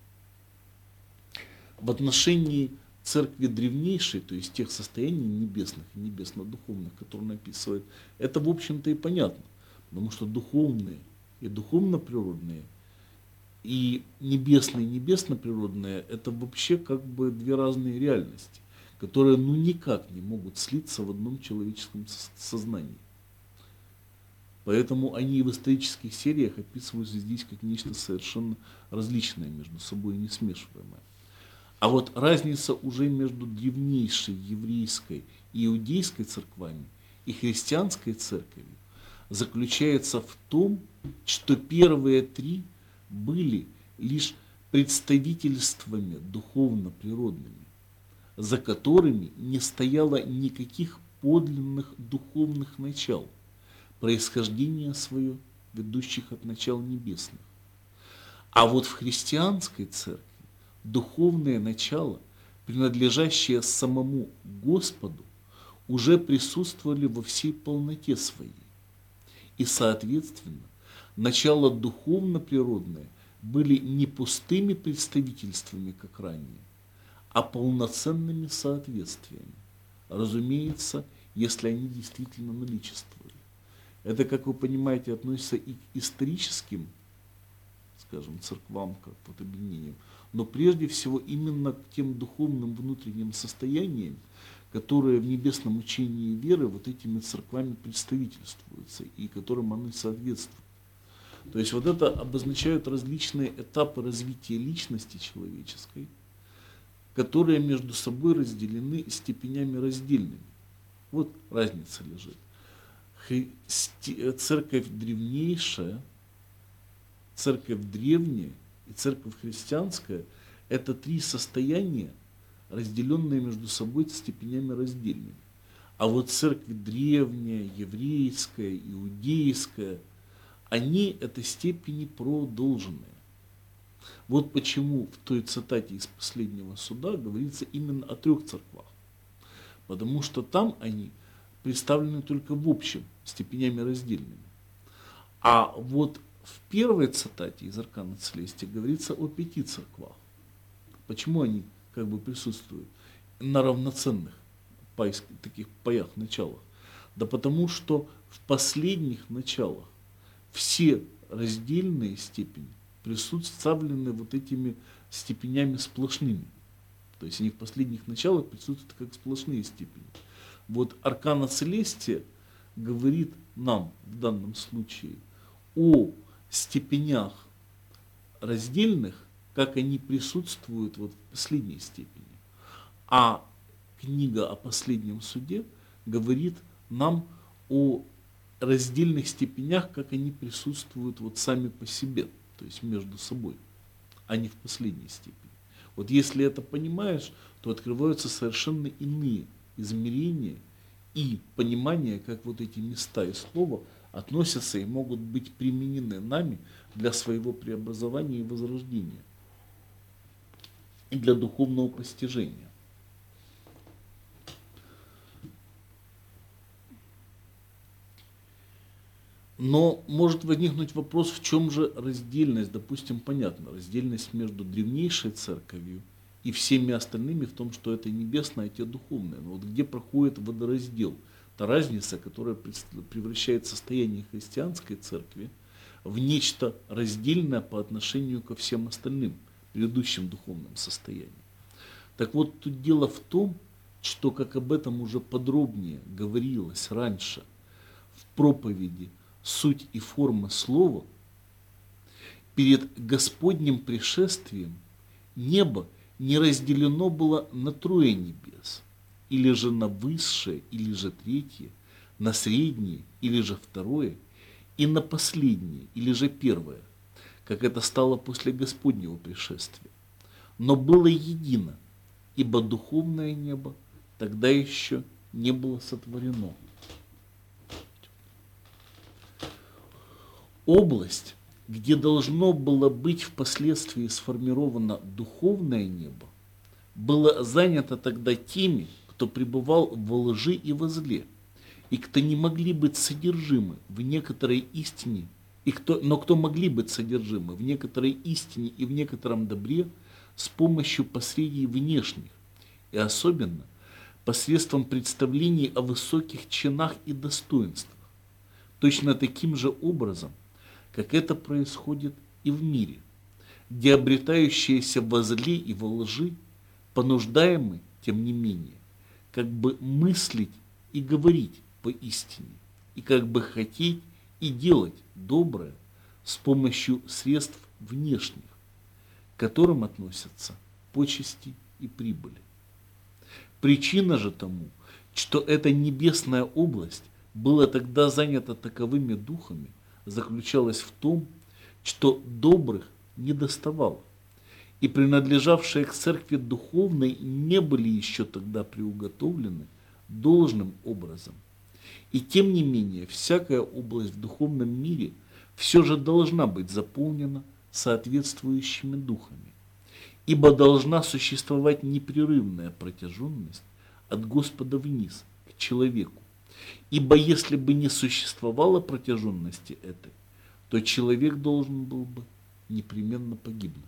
В отношении церкви древнейшей, то есть тех состояний небесных и небесно-духовных, которые он описывает, это в общем-то и понятно, потому что духовные и духовно-природные, и небесные и небесно-природные – это вообще как бы две разные реальности, которые ну никак не могут слиться в одном человеческом сознании. Поэтому они в исторических сериях описываются здесь как нечто совершенно различное между собой и не смешиваемое. А вот разница уже между древнейшей еврейской и иудейской церквами и христианской церковью заключается в том, что первые три были лишь представительствами духовно-природными, за которыми не стояло никаких подлинных духовных начал, происхождение свое ведущих от начал небесных. А вот в христианской церкви духовное начало, принадлежащее самому Господу, уже присутствовали во всей полноте своей. И, соответственно, начало духовно-природное были не пустыми представительствами, как ранее, а полноценными соответствиями. Разумеется, если они действительно наличествовали. Это, как вы понимаете, относится и к историческим, скажем, церквам, как вот объединениям, но прежде всего именно к тем духовным внутренним состояниям, которые в небесном учении веры вот этими церквами представительствуются и которым они соответствуют. То есть вот это обозначают различные этапы развития личности человеческой, которые между собой разделены степенями раздельными. Вот разница лежит. Церковь древнейшая, церковь древняя и церковь христианская – это три состояния, разделенные между собой степенями раздельными. А вот церковь древняя, еврейская, иудейская, они – это степени продолженные. Вот почему в той цитате из последнего суда говорится именно о трех церквах. Потому что там они представлены только в общем, степенями раздельными. А вот в первой цитате из Аркана Целестия говорится о 5 церквах. Почему они как бы присутствуют на равноценных таких паях, началах? Да потому что в последних началах все раздельные степени представлены вот этими степенями сплошными. То есть они в последних началах присутствуют как сплошные степени. Вот Аркана Целестия говорит нам в данном случае о степенях раздельных, как они присутствуют вот в последней степени. А книга о последнем суде говорит нам о раздельных степенях, как они присутствуют вот сами по себе, то есть между собой, а не в последней степени. Вот если это понимаешь, то открываются совершенно иные измерения и понимание, как вот эти места и слова относятся и могут быть применены нами для своего преобразования и возрождения, и для духовного постижения. Но может возникнуть вопрос, в чем же раздельность, допустим, понятно, раздельность между древнейшей церковью и всеми остальными в том, что это небесное, а те духовное. Но вот где проходит водораздел, та разница, которая превращает состояние христианской церкви в нечто раздельное по отношению ко всем остальным предыдущим духовным состояниям. Так вот, тут дело в том, что, как об этом уже подробнее говорилось раньше в проповеди «Суть и форма слова», перед Господним пришествием небо не разделено было на трое небес, или же на высшее, или же третье, на среднее, или же второе, и на последнее, или же первое, как это стало после Господнего пришествия. Но было едино, ибо духовное небо тогда еще не было сотворено. Область, где должно было быть впоследствии сформировано духовное небо, была занята тогда теми, кто пребывал во лжи и во зле, и кто не могли быть содержимы в некоторой истине, но кто могли быть содержимы в некоторой истине и в некотором добре с помощью посредий внешних, и особенно посредством представлений о высоких чинах и достоинствах, точно таким же образом, как это происходит и в мире, где обретающиеся во зле и во лжи понуждаемы, тем не менее, как бы мыслить и говорить поистине, и как бы хотеть и делать доброе с помощью средств внешних, к которым относятся почести и прибыли. Причина же тому, что эта небесная область была тогда занята таковыми духами, заключалась в том, что добрых не доставало, и принадлежавшие к церкви духовной не были еще тогда приуготовлены должным образом. И тем не менее, всякая область в духовном мире все же должна быть заполнена соответствующими духами, ибо должна существовать непрерывная протяженность от Господа вниз к человеку. Ибо если бы не существовало протяженности этой, то человек должен был бы непременно погибнуть.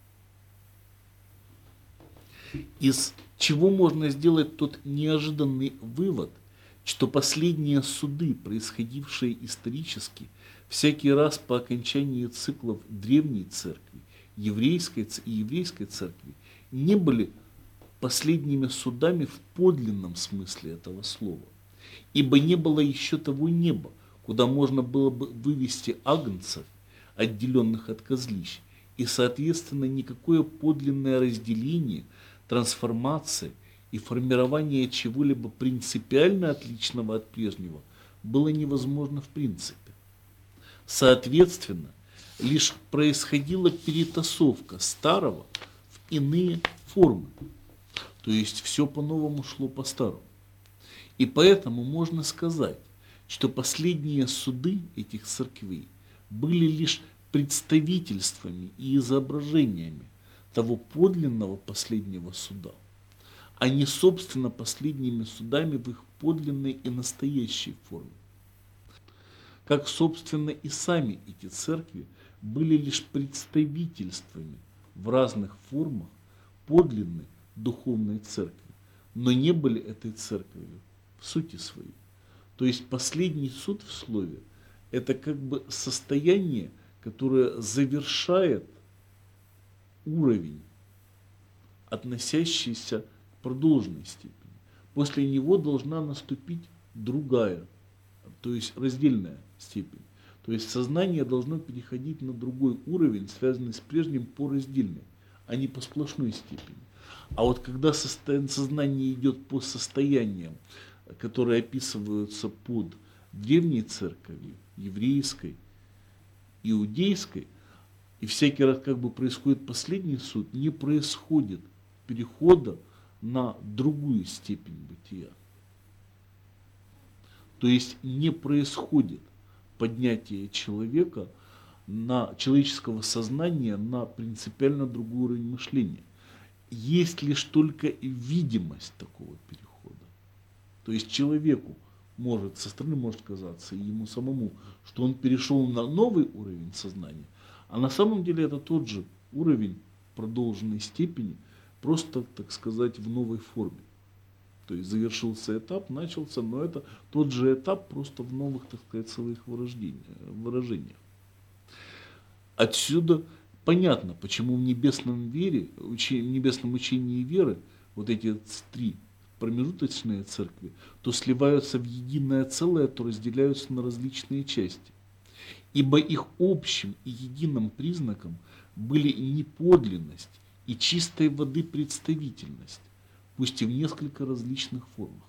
Из чего можно сделать тот неожиданный вывод, что последние суды, происходившие исторически, всякий раз по окончании циклов древней церкви, еврейской церкви, не были последними судами в подлинном смысле этого слова, ибо не было еще того неба, куда можно было бы вывести агнцев, отделенных от козлищ, и, соответственно, никакое подлинное разделение, трансформация и формирование чего-либо принципиально отличного от прежнего было невозможно в принципе. Соответственно, лишь происходила перетасовка старого в иные формы, то есть все по-новому шло по-старому. И поэтому можно сказать, что последние суды этих церквей были лишь представительствами и изображениями того подлинного последнего суда, а не собственно последними судами в их подлинной и настоящей форме. Как собственно и сами эти церкви были лишь представительствами в разных формах подлинной духовной церкви, но не были этой церковью в сути своей. То есть последний суд в слове – это как бы состояние, которое завершает уровень, относящийся к продолженной степени. После него должна наступить другая, то есть раздельная степень. То есть сознание должно переходить на другой уровень, связанный с прежним по раздельной, а не по сплошной степени. А вот когда сознание идет по состояниям, которые описываются под древней церковью, еврейской, иудейской, и всякий раз как бы происходит последний суд, не происходит перехода на другую степень бытия. То есть не происходит поднятие человека, человеческого сознания на принципиально другой уровень мышления. Есть лишь только видимость такого перехода. То есть человеку со стороны может казаться, и ему самому, что он перешел на новый уровень сознания, а на самом деле это тот же уровень продолженной степени, просто, так сказать, в новой форме. То есть завершился этап, начался, но это тот же этап, просто в новых, так сказать, своих выражениях. Отсюда понятно, почему в небесном учении веры вот эти три промежуточные церкви то сливаются в единое целое, то разделяются на различные части. Ибо их общим и единым признаком были неподлинность и чистой воды представительность, пусть и в несколько различных формах.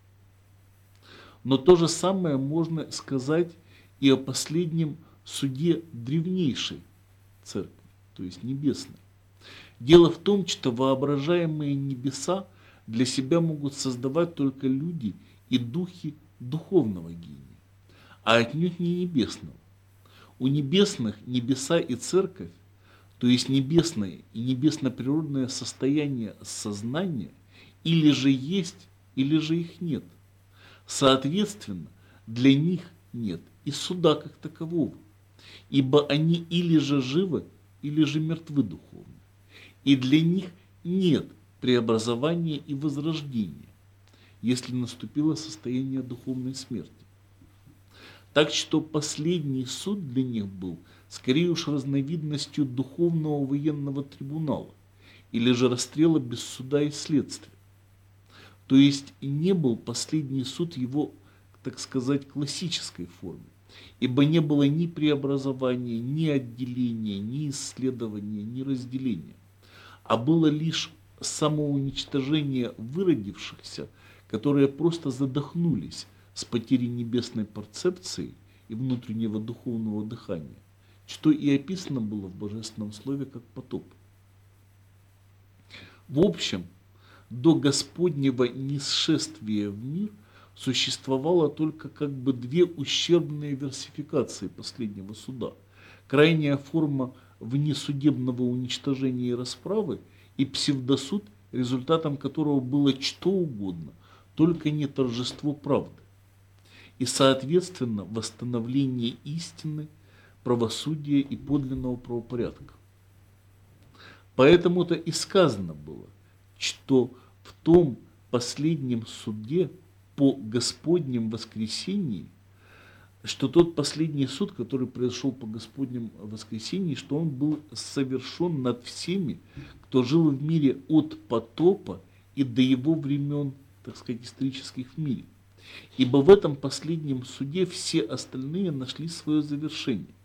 Но то же самое можно сказать и о последнем суде древнейшей церкви, то есть небесной. Дело в том, что воображаемые небеса для себя могут создавать только люди и духи духовного гения, а отнюдь не небесного. У небесных небеса и церковь, то есть небесное и небесно-природное состояние сознания, или же есть, или же их нет. Соответственно, для них нет и суда как такового, ибо они или же живы, или же мертвы духовно. И для них нет преобразования и возрождения, если наступило состояние духовной смерти. Так что последний суд для них был скорее уж разновидностью духовного военного трибунала или же расстрела без суда и следствия. То есть не был последний суд его, так сказать, классической форме, ибо не было ни преобразования, ни отделения, ни исследования, ни разделения, а было лишь самоуничтожение выродившихся, которые просто задохнулись с потерей небесной перцепции и внутреннего духовного дыхания, что и описано было в Божественном Слове как потоп. В общем, до Господнего нисшествия в мир существовало только как бы две ущербные версификации последнего суда. Крайняя форма внесудебного уничтожения и расправы и псевдосуд, результатом которого было что угодно, только не торжество правды. И, соответственно, восстановление истины, правосудия и подлинного правопорядка. Поэтому-то и сказано было, что в том последнем суде по Господнем воскресении, что тот последний суд, который произошел по Господнем воскресении, что он был совершен над всеми, кто жил в мире от потопа и до его времен, так сказать, исторических в мире. Ибо в этом последнем суде все остальные нашли свое завершение.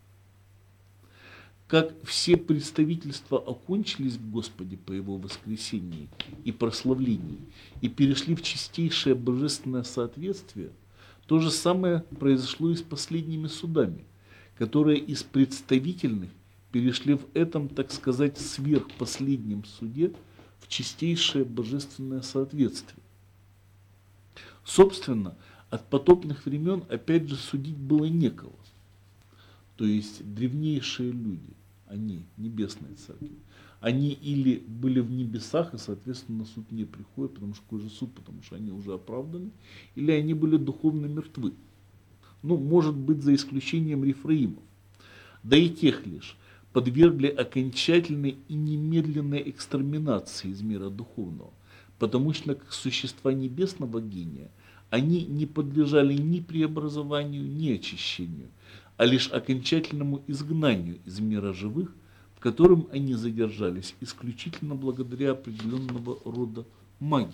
Как все представительства окончились в Господе по Его воскресении и прославлении и перешли в чистейшее божественное соответствие, то же самое произошло и с последними судами, которые из представительных перешли в этом, так сказать, сверхпоследнем суде в чистейшее божественное соответствие. Собственно, от потопных времен опять же судить было некого. То есть древнейшие люди, они, небесные церкви, они или были в небесах, и, соответственно, на суд не приходят, потому что какой же суд, потому что они уже оправданы, или они были духовно мертвы. Ну, может быть, за исключением Рефраимов. Да и тех лишь подвергли окончательной и немедленной экстерминации из мира духовного, потому что как существа небесного гения они не подлежали ни преобразованию, ни очищению, а лишь окончательному изгнанию из мира живых, в котором они задержались исключительно благодаря определенного рода магии.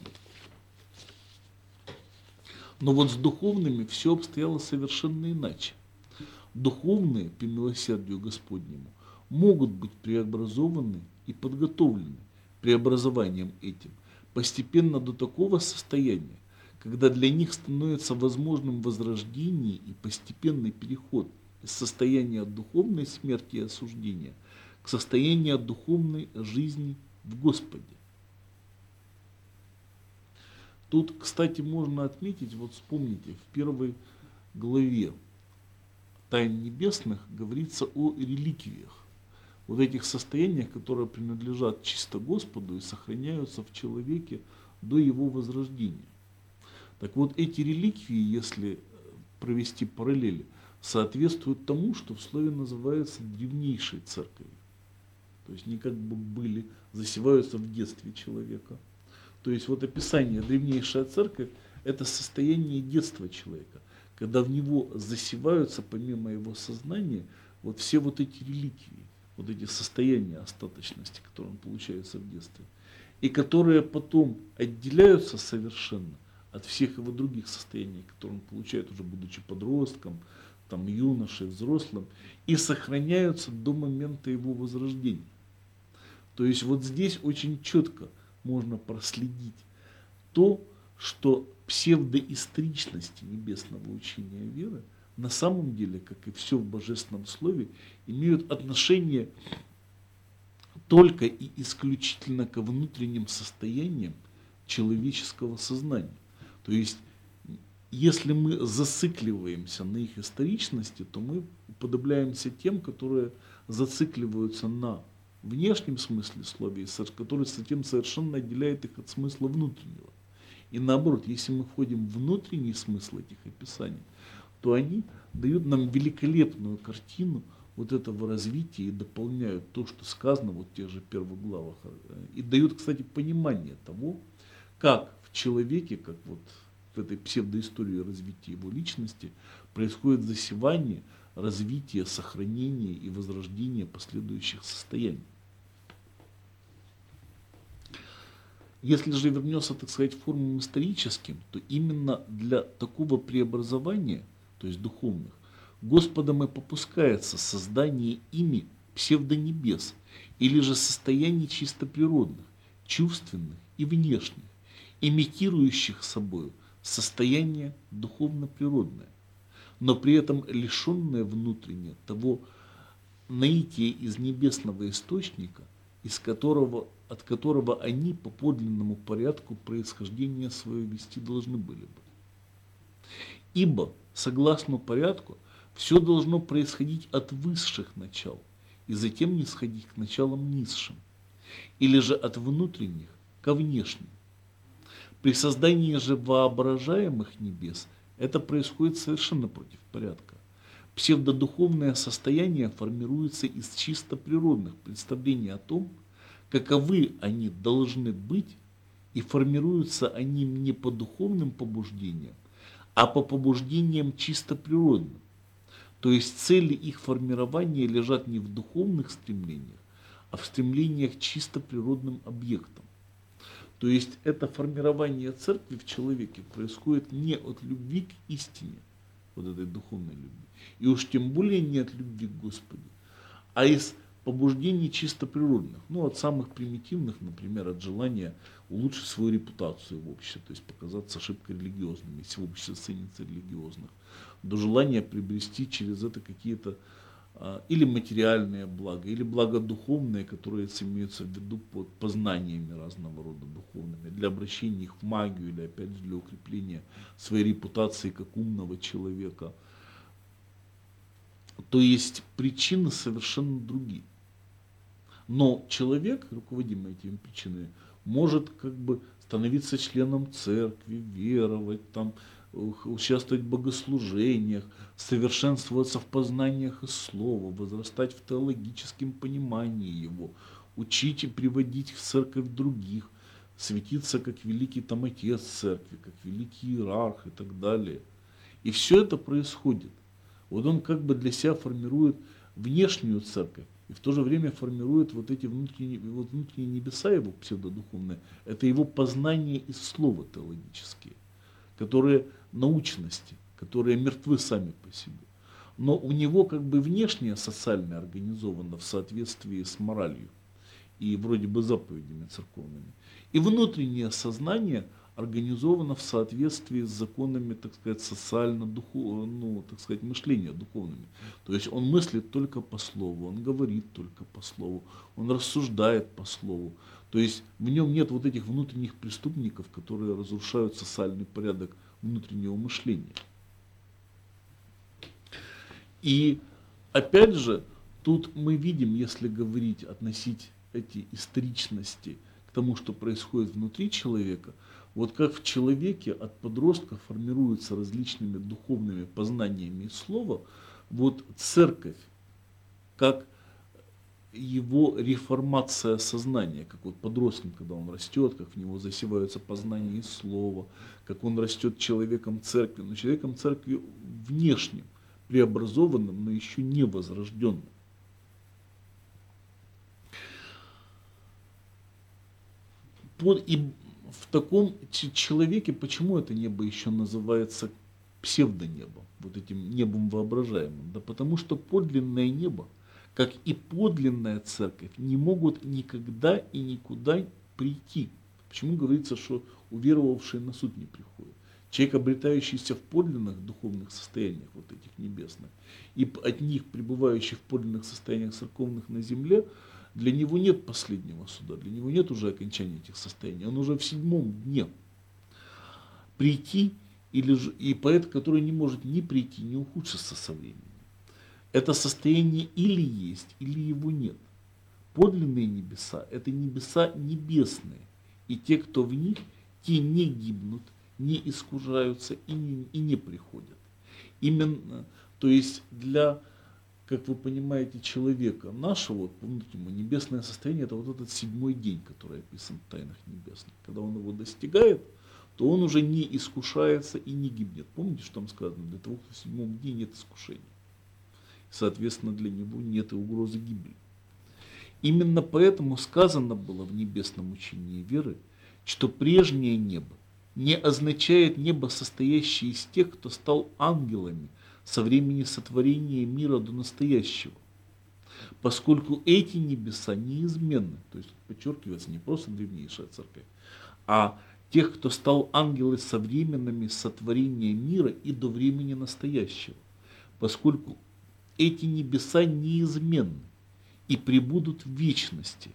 Но вот с духовными все обстояло совершенно иначе. Духовные, по милосердию Господнему, могут быть преобразованы и подготовлены преобразованием этим постепенно до такого состояния, когда для них становится возможным возрождение и постепенный переход из состояния духовной смерти и осуждения к состоянию духовной жизни в Господе. Тут, кстати, можно отметить, вот вспомните, в первой главе Тайн Небесных говорится о реликвиях. Вот этих состояниях, которые принадлежат чисто Господу и сохраняются в человеке до его возрождения. Так вот, эти реликвии, если провести параллели, соответствуют тому, что в слове называется древнейшей церковью. То есть они как бы были, засеваются в детстве человека. То есть вот описание древнейшая церковь – это состояние детства человека, когда в него засеваются, помимо его сознания, вот все вот эти реликвии, вот эти состояния остаточности, которые он получается в детстве, и которые потом отделяются совершенно от всех его других состояний, которые он получает уже будучи подростком, там, юношей, взрослым, и сохраняются до момента его возрождения. То есть вот здесь очень четко можно проследить то, что псевдоисторичности небесного учения веры на самом деле, как и все в Божественном Слове, имеют отношение только и исключительно ко внутренним состояниям человеческого сознания. То есть если мы зацикливаемся на их историчности, то мы уподобляемся тем, которые зацикливаются на внешнем смысле слова, который затем совершенно отделяет их от смысла внутреннего. И наоборот, если мы входим в внутренний смысл этих описаний, то они дают нам великолепную картину вот этого развития и дополняют то, что сказано вот в тех же первых главах. И дают, кстати, понимание того, как в человеке, как вот в этой псевдоистории развития его личности, происходит засевание, развитие, сохранение и возрождение последующих состояний. Если же вернется, так сказать, к формам историческим, то именно для такого преобразования, то есть духовных, Господом и попускается создание ими псевдонебес, или же состояний чисто природных, чувственных и внешних, имитирующих собою состояние духовно-природное, но при этом лишенное внутренне того наития из небесного источника, от которого они по подлинному порядку происхождения свое вести должны были бы. Ибо, согласно порядку, все должно происходить от высших начал и затем нисходить к началам низшим, или же от внутренних ко внешним. При создании же воображаемых небес это происходит совершенно против порядка. Псевдодуховное состояние формируется из чисто природных представлений о том, каковы они должны быть, и формируются они не по духовным побуждениям, а по побуждениям чисто природным. То есть цели их формирования лежат не в духовных стремлениях, а в стремлениях чисто природным объектам. То есть это формирование церкви в человеке происходит не от любви к истине, вот этой духовной любви, и уж тем более не от любви к Господу, а из побуждений чисто природных, от самых примитивных, например, от желания улучшить свою репутацию в обществе, то есть показаться шибко религиозным, если в обществе ценится религиозных, до желания приобрести через это какие-то или материальные блага, или блага духовные, которые имеются в виду под познаниями разного рода духовными, для обращения их в магию или опять же для укрепления своей репутации как умного человека. То есть причины совершенно другие. Но человек, руководимый этими причинами, может становиться членом церкви, веровать, участвовать в богослужениях, совершенствоваться в познаниях из слова, возрастать в теологическом понимании его, учить и приводить в церковь других, светиться как великий отец церкви, как великий иерарх и так далее. И все это происходит. Вот он для себя формирует внешнюю церковь, и в то же время формирует вот эти внутренние небеса его псевдодуховные. Это его познания из слова теологические, которые научности, которые мертвы сами по себе. Но у него внешнее социальное организовано в соответствии с моралью и вроде бы заповедями церковными. И внутреннее сознание организовано в соответствии с законами, мышления духовными. То есть он мыслит только по слову, он говорит только по слову, он рассуждает по слову. То есть в нем нет вот этих внутренних преступников, которые разрушают социальный порядок внутреннего мышления. И опять же, тут мы видим, если относить эти историчности к тому, что происходит внутри человека, вот как в человеке от подростка формируется различными духовными познаниями слова, вот церковь, как его реформация сознания, как подростком, когда он растет, как в него засеваются познания из слова, как он растет человеком церкви, но человеком церкви внешним, преобразованным, но еще не возрожденным. И в таком человеке, почему это небо еще называется псевдонебом, вот этим небом воображаемым? Да потому что подлинное небо, как и подлинная церковь, не могут никогда и никуда прийти. Почему говорится, что уверовавшие на суд не приходят? Человек, обретающийся в подлинных духовных состояниях, вот этих небесных, и от них пребывающий в подлинных состояниях церковных на земле, для него нет последнего суда, для него нет уже окончания этих состояний, он уже в 7-м дне. Прийти и поэт, который не может ни прийти, ни ухудшиться со временем. Это состояние или есть, или его нет. Подлинные небеса – это небеса небесные, и те, кто в них, те не гибнут, не искушаются и не приходят. Именно, то есть для, как вы понимаете, человека нашего, вот, внутреннего, небесное состояние – это вот этот 7-й день, который описан в Тайнах Небесных. Когда он его достигает, то он уже не искушается и не гибнет. Помните, что там сказано? Для того, кто в 7-м дне нет искушения. Соответственно, для него нет и угрозы гибели. Именно поэтому сказано было в небесном учении веры, что прежнее небо не означает небо, состоящее из тех, кто стал ангелами со времени сотворения мира до настоящего. Поскольку эти небеса неизменны, то есть подчеркивается не просто древнейшая церковь, а тех, кто стал ангелами со временами сотворения мира и до времени настоящего. Поскольку эти небеса неизменны и пребудут в вечности.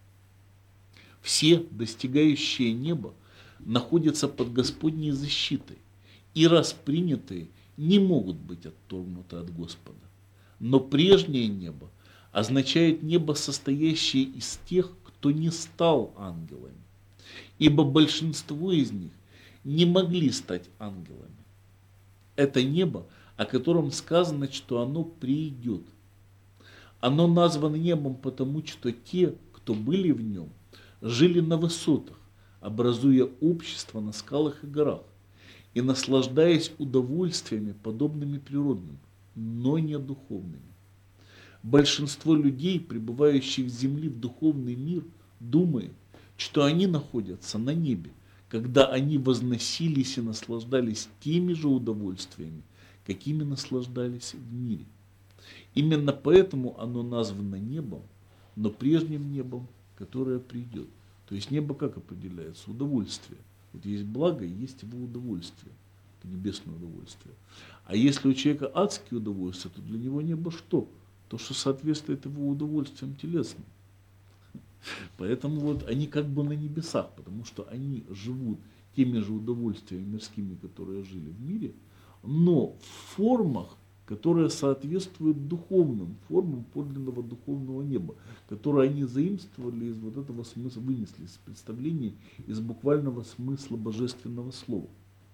Все, достигающие неба, находятся под Господней защитой, и раз принятые не могут быть отторгнуты от Господа. Но прежнее небо означает небо, состоящее из тех, кто не стал ангелами, ибо большинство из них не могли стать ангелами. Это небо, о котором сказано, что оно придет. Оно названо небом потому, что те, кто были в нем, жили на высотах, образуя общество на скалах и горах, и наслаждаясь удовольствиями, подобными природным, но не духовными. Большинство людей, пребывающих с земли в духовный мир, думает, что они находятся на небе, когда они возносились и наслаждались теми же удовольствиями, какими наслаждались в мире. Именно поэтому оно названо небом, но прежним небом, которое придет. То есть небо как определяется? Удовольствие. Вот есть благо, есть его удовольствие, это небесное удовольствие. А если у человека адские удовольствия, то для него небо что? То, что соответствует его удовольствиям телесным. Поэтому вот они как бы на небесах, потому что они живут теми же удовольствиями мирскими, которые жили в мире, но в формах, которые соответствуют духовным формам подлинного духовного неба, которые они заимствовали из вот этого смысла, вынесли из представления, из буквального смысла божественного слова.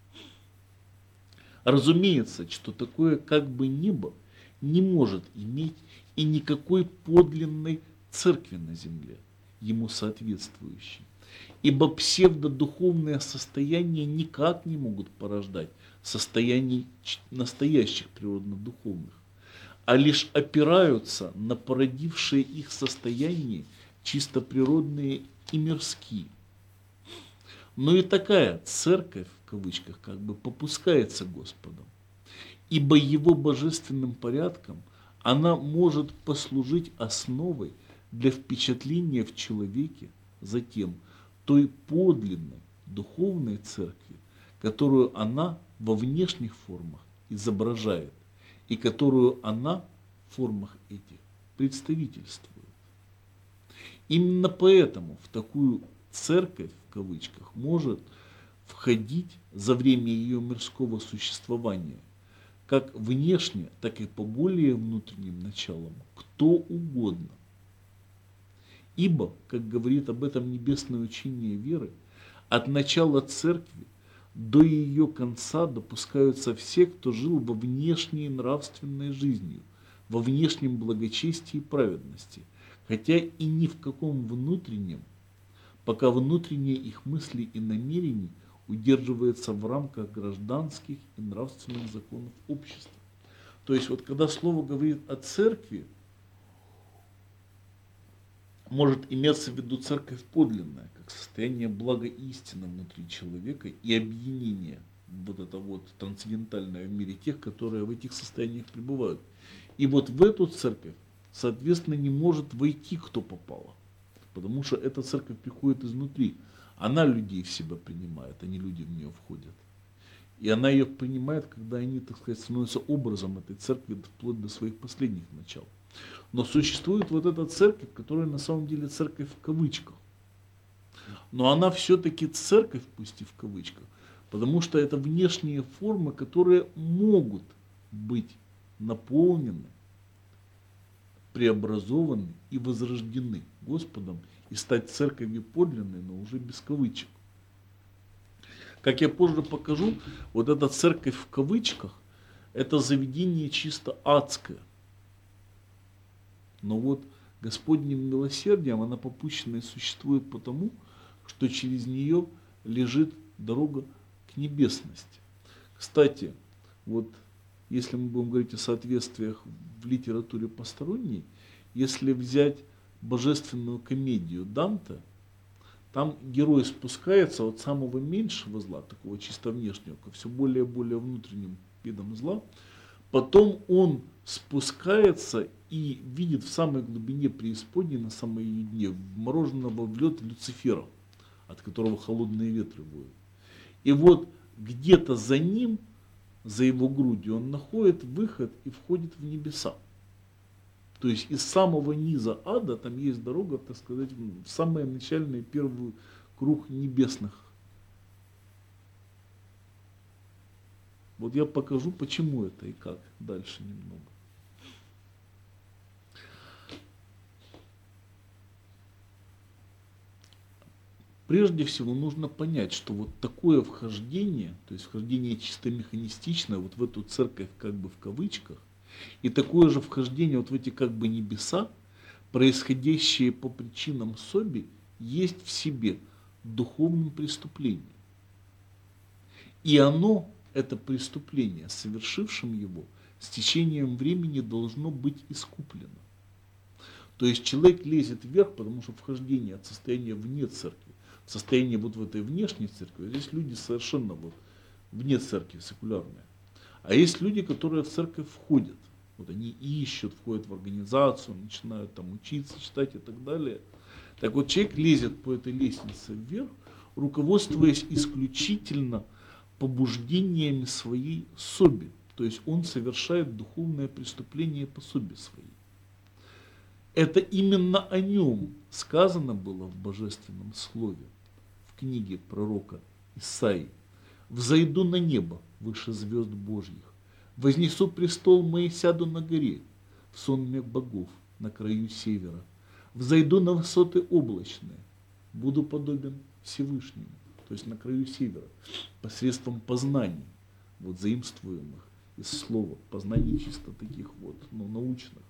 Разумеется, что такое как бы небо не может иметь и никакой подлинной церкви на земле, ему соответствующей. Ибо псевдодуховные состояния никак не могут порождать состояний настоящих природно-духовных, а лишь опираются на породившие их состояния чисто природные и мирские. Но и такая церковь, в кавычках, как бы попускается Господом, ибо его божественным порядком она может послужить основой для впечатления в человеке затем той подлинной духовной церкви, которую она во внешних формах изображает и которую она в формах этих представительствует. Именно поэтому в такую церковь, в кавычках, может входить за время ее мирского существования как внешне, так и по более внутренним началам кто угодно. Ибо, как говорит об этом небесное учение веры, от начала церкви до ее конца допускаются все, кто жил во внешней нравственной жизнью, во внешнем благочестии и праведности, хотя и ни в каком внутреннем, пока внутренние их мысли и намерения удерживаются в рамках гражданских и нравственных законов общества. То есть вот когда слово говорит о церкви, может иметься в виду церковь подлинная, как состояние блага истины внутри человека и объединение вот это вот трансцендентальное в мире тех, которые в этих состояниях пребывают. И вот в эту церковь, соответственно, не может войти кто попало, потому что эта церковь приходит изнутри. Она людей в себя принимает, а не люди в нее входят. И она ее принимает, когда они, так сказать, становятся образом этой церкви вплоть до своих последних начал. Но существует вот эта церковь, которая на самом деле церковь в кавычках. Но она все-таки церковь, пусть и в кавычках, Потому что это внешние формы, которые могут быть наполнены, преобразованы и возрождены Господом и стать церковью подлинной, но уже без кавычек. Как я позже покажу, вот эта церковь в кавычках, это заведение чисто адское. Но вот Господним милосердием она попущена и существует потому, что через нее лежит дорога к небесности. Кстати, вот если мы будем говорить о соответствиях в литературе посторонней, если взять божественную комедию Данте, там герой спускается от самого меньшего зла, такого чисто внешнего, ко все более и более внутренним видам зла. Потом он спускается и видит в самой глубине преисподней, на самой ее дне, вмороженного в лед Люцифера, от которого холодные ветры воют. И вот где-то за ним, за его грудью, он находит выход и входит в небеса. То есть из самого низа ада там есть дорога, так сказать, в самый начальный первый круг небесных. Вот я покажу, почему это и как дальше немного. Прежде всего нужно понять, что вот такое вхождение, то есть вхождение чисто механистичное вот в эту церковь как бы в кавычках, и такое же вхождение вот в эти как бы небеса, происходящие по причинам соби, есть в себе духовным преступлением. И оно, это преступление, совершившим его, с течением времени должно быть искуплено. То есть человек лезет вверх, потому что вхождение от состояния вне церкви, состояние вот в этой внешней церкви, здесь люди совершенно вот вне церкви, секулярные. А есть люди, которые в церковь входят. Вот они ищут, входят в организацию, начинают там учиться, читать и так далее. Так вот человек лезет по этой лестнице вверх, руководствуясь исключительно побуждениями своей соби. То есть он совершает духовное преступление по соби своей. Это именно о нем сказано было в Божественном Слове, в книге пророка Исаии. «Взойду на небо выше звезд Божьих, вознесу престол мой и сяду на горе, в сонме богов на краю севера. Взойду на высоты облачные, буду подобен Всевышнему», то есть на краю севера, посредством познаний, вот заимствуемых из слова, познаний чисто таких вот, научных.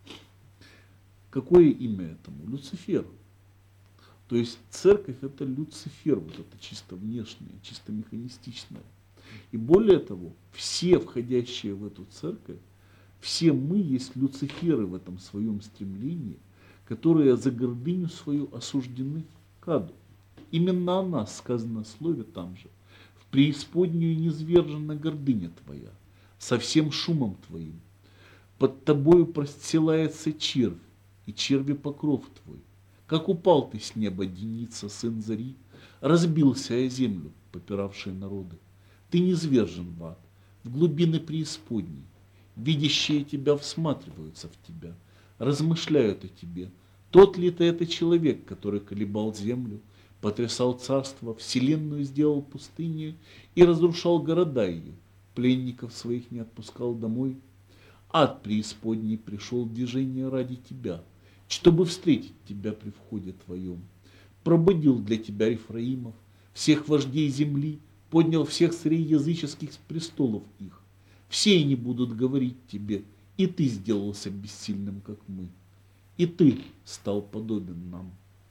Какое имя этому? Люцифер. То есть церковь это Люцифер, вот это чисто внешнее, чисто механистичное. И более того, все входящие в эту церковь, все мы есть Люциферы в этом своем стремлении, которые за гордыню свою осуждены к аду. Именно о нас сказано в слове там же. В преисподнюю низвержена гордыня твоя, со всем шумом твоим. Под тобою простилается червь, и черви покров твой. Как упал ты с неба, Деница, сын Зари, разбился о землю, попиравшие народы. Ты низвержен в ад, в глубины преисподней. Видящие тебя всматриваются в тебя, размышляют о тебе. Тот ли ты это человек, который колебал землю, потрясал царство, вселенную сделал пустыней и разрушал города ее, пленников своих не отпускал домой? Ад преисподней пришел в движение ради тебя, чтобы встретить тебя при входе твоем. Пробудил для тебя Ефраимов, всех вождей земли, поднял всех царей языческих с престолов их. Все они будут говорить тебе, и ты сделался бессильным, как мы, и ты стал подобен нам.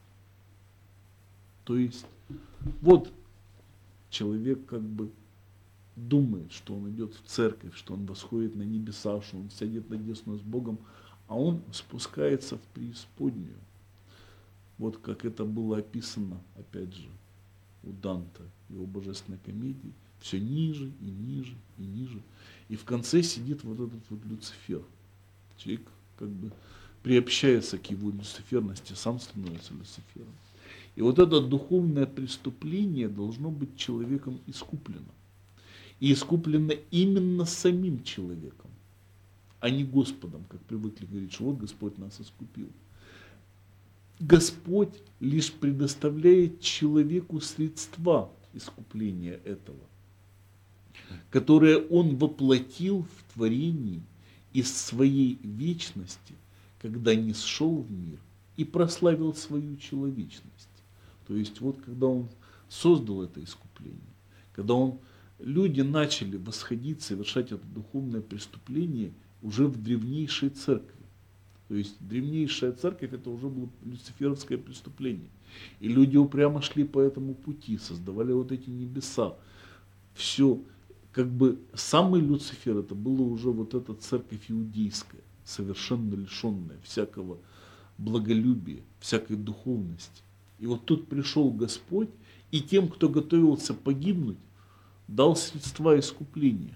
То есть, вот человек как бы думает, что он идет в церковь, что он восходит на небеса, что он сядет на десную с Богом, а он спускается в преисподнюю. Вот как это было описано, опять же, у Данте, его божественной комедии, все ниже и ниже и ниже. И в конце сидит вот этот вот Люцифер. Человек как бы приобщается к его люциферности, сам становится Люцифером. И вот это духовное преступление должно быть человеком искуплено. И искуплено именно самим человеком, а не Господом, как привыкли говорить, что вот Господь нас искупил. Господь лишь предоставляет человеку средства искупления этого. которое он воплотил в творении из своей вечности, когда нисшел в мир и прославил свою человечность. То есть вот когда он создал это искупление, когда люди начали восходить, совершать это духовное преступление уже в древнейшей церкви. То есть древнейшая церковь это уже было люциферовское преступление. И люди упрямо шли по этому пути, создавали вот эти небеса. Все, как бы самый Люцифер это было уже вот эта церковь иудейская, совершенно лишенная всякого благолюбия, всякой духовности. И вот тут пришел Господь, и тем, кто готовился погибнуть, дал средства искупления.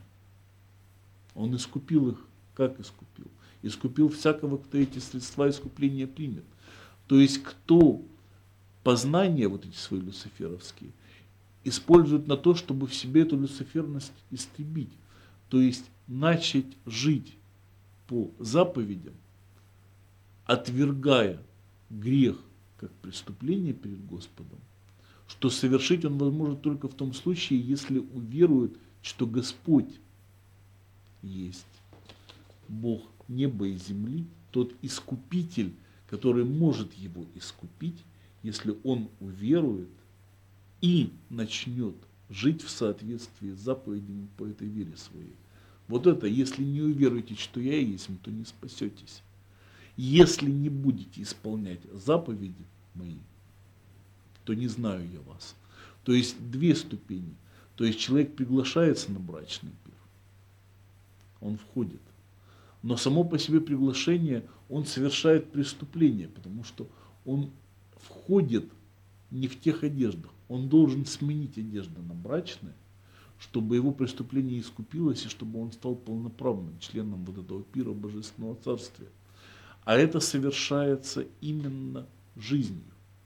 Он искупил их. Как искупил? Искупил всякого, кто эти средства искупления примет. То есть, кто познания, вот эти свои люциферовские, использует на то, чтобы в себе эту люциферность истребить. То есть, начать жить по заповедям, отвергая грех как преступление перед Господом, что совершить он возможен только в том случае, если уверует, что Господь есть Бог неба и земли, тот искупитель, который может его искупить, если он уверует и начнет жить в соответствии с заповедями по этой вере своей. Вот это, если не уверуете, что я есть, то не спасетесь. Если не будете исполнять заповеди мои, то не знаю я вас. То есть две ступени. То есть человек приглашается на брачный пир. Он входит. Но само по себе приглашение, он совершает преступление, потому что он входит не в тех одеждах. Он должен сменить одежды на брачные, чтобы его преступление искупилось и чтобы он стал полноправным членом вот этого пира Божественного Царствия. А это совершается именно жизнью.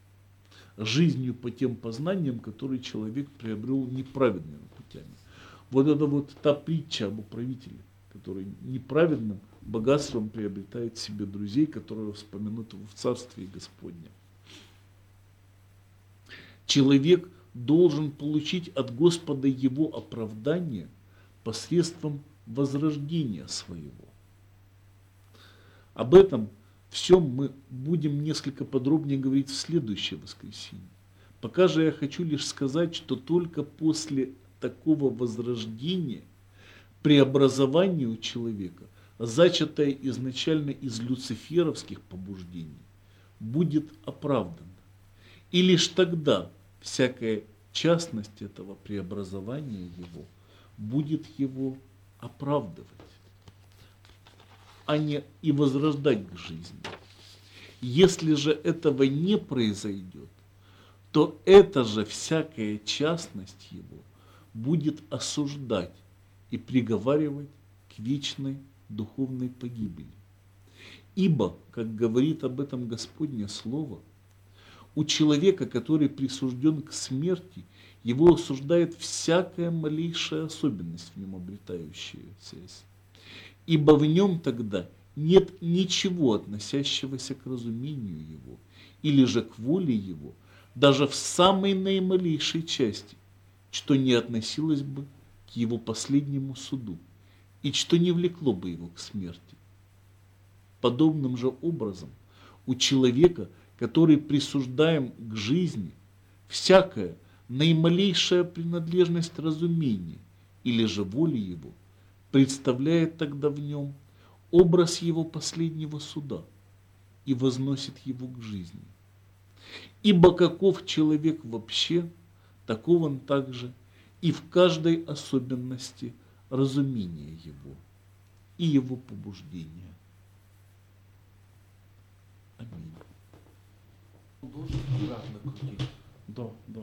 Жизнью по тем познаниям, которые человек приобрел неправедными путями. Вот это вот та притча об управителе, который неправедным богатством приобретает себе друзей, которые вспомянут его в Царстве Господнем. Человек должен получить от Господа его оправдание посредством возрождения своего. Об этом всем мы будем несколько подробнее говорить в следующее воскресенье. Пока же я хочу лишь сказать, что только после такого возрождения преобразование у человека, зачатое изначально из люциферовских побуждений, будет оправдано. И лишь тогда всякая частность этого преобразования его будет его оправдывать, а не и возрождать к жизни. Если же этого не произойдет, то эта же всякая частность его будет осуждать и приговаривать к вечной духовной погибели. Ибо, как говорит об этом Господне Слово, у человека, который присужден к смерти, его осуждает всякая малейшая особенность в нем обретающаяся. Ибо в нем тогда нет ничего, относящегося к разумению его, или же к воле его, даже в самой наималейшей части, что не относилось бы к его последнему суду, и что не влекло бы его к смерти. Подобным же образом у человека, который присуждаем к жизни, всякая наималейшая принадлежность разумения или же воли его представляет тогда в нем образ его последнего суда и возносит его к жизни. Ибо каков человек вообще, таков он также и в каждой особенности разумения его и его побуждения. Аминь. Должен рак накрутить. Да, да.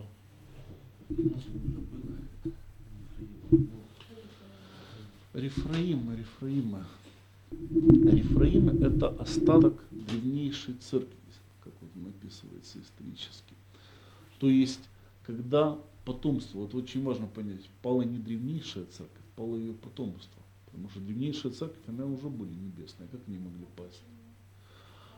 Рефраима. Рефраим это остаток древнейшей церкви, как вот он описывается исторически. То есть, когда потомство, вот очень важно понять, пала не древнейшая церковь, пало ее потомство. Потому что древнейшая церковь, она уже были небесные, как они могли пасть?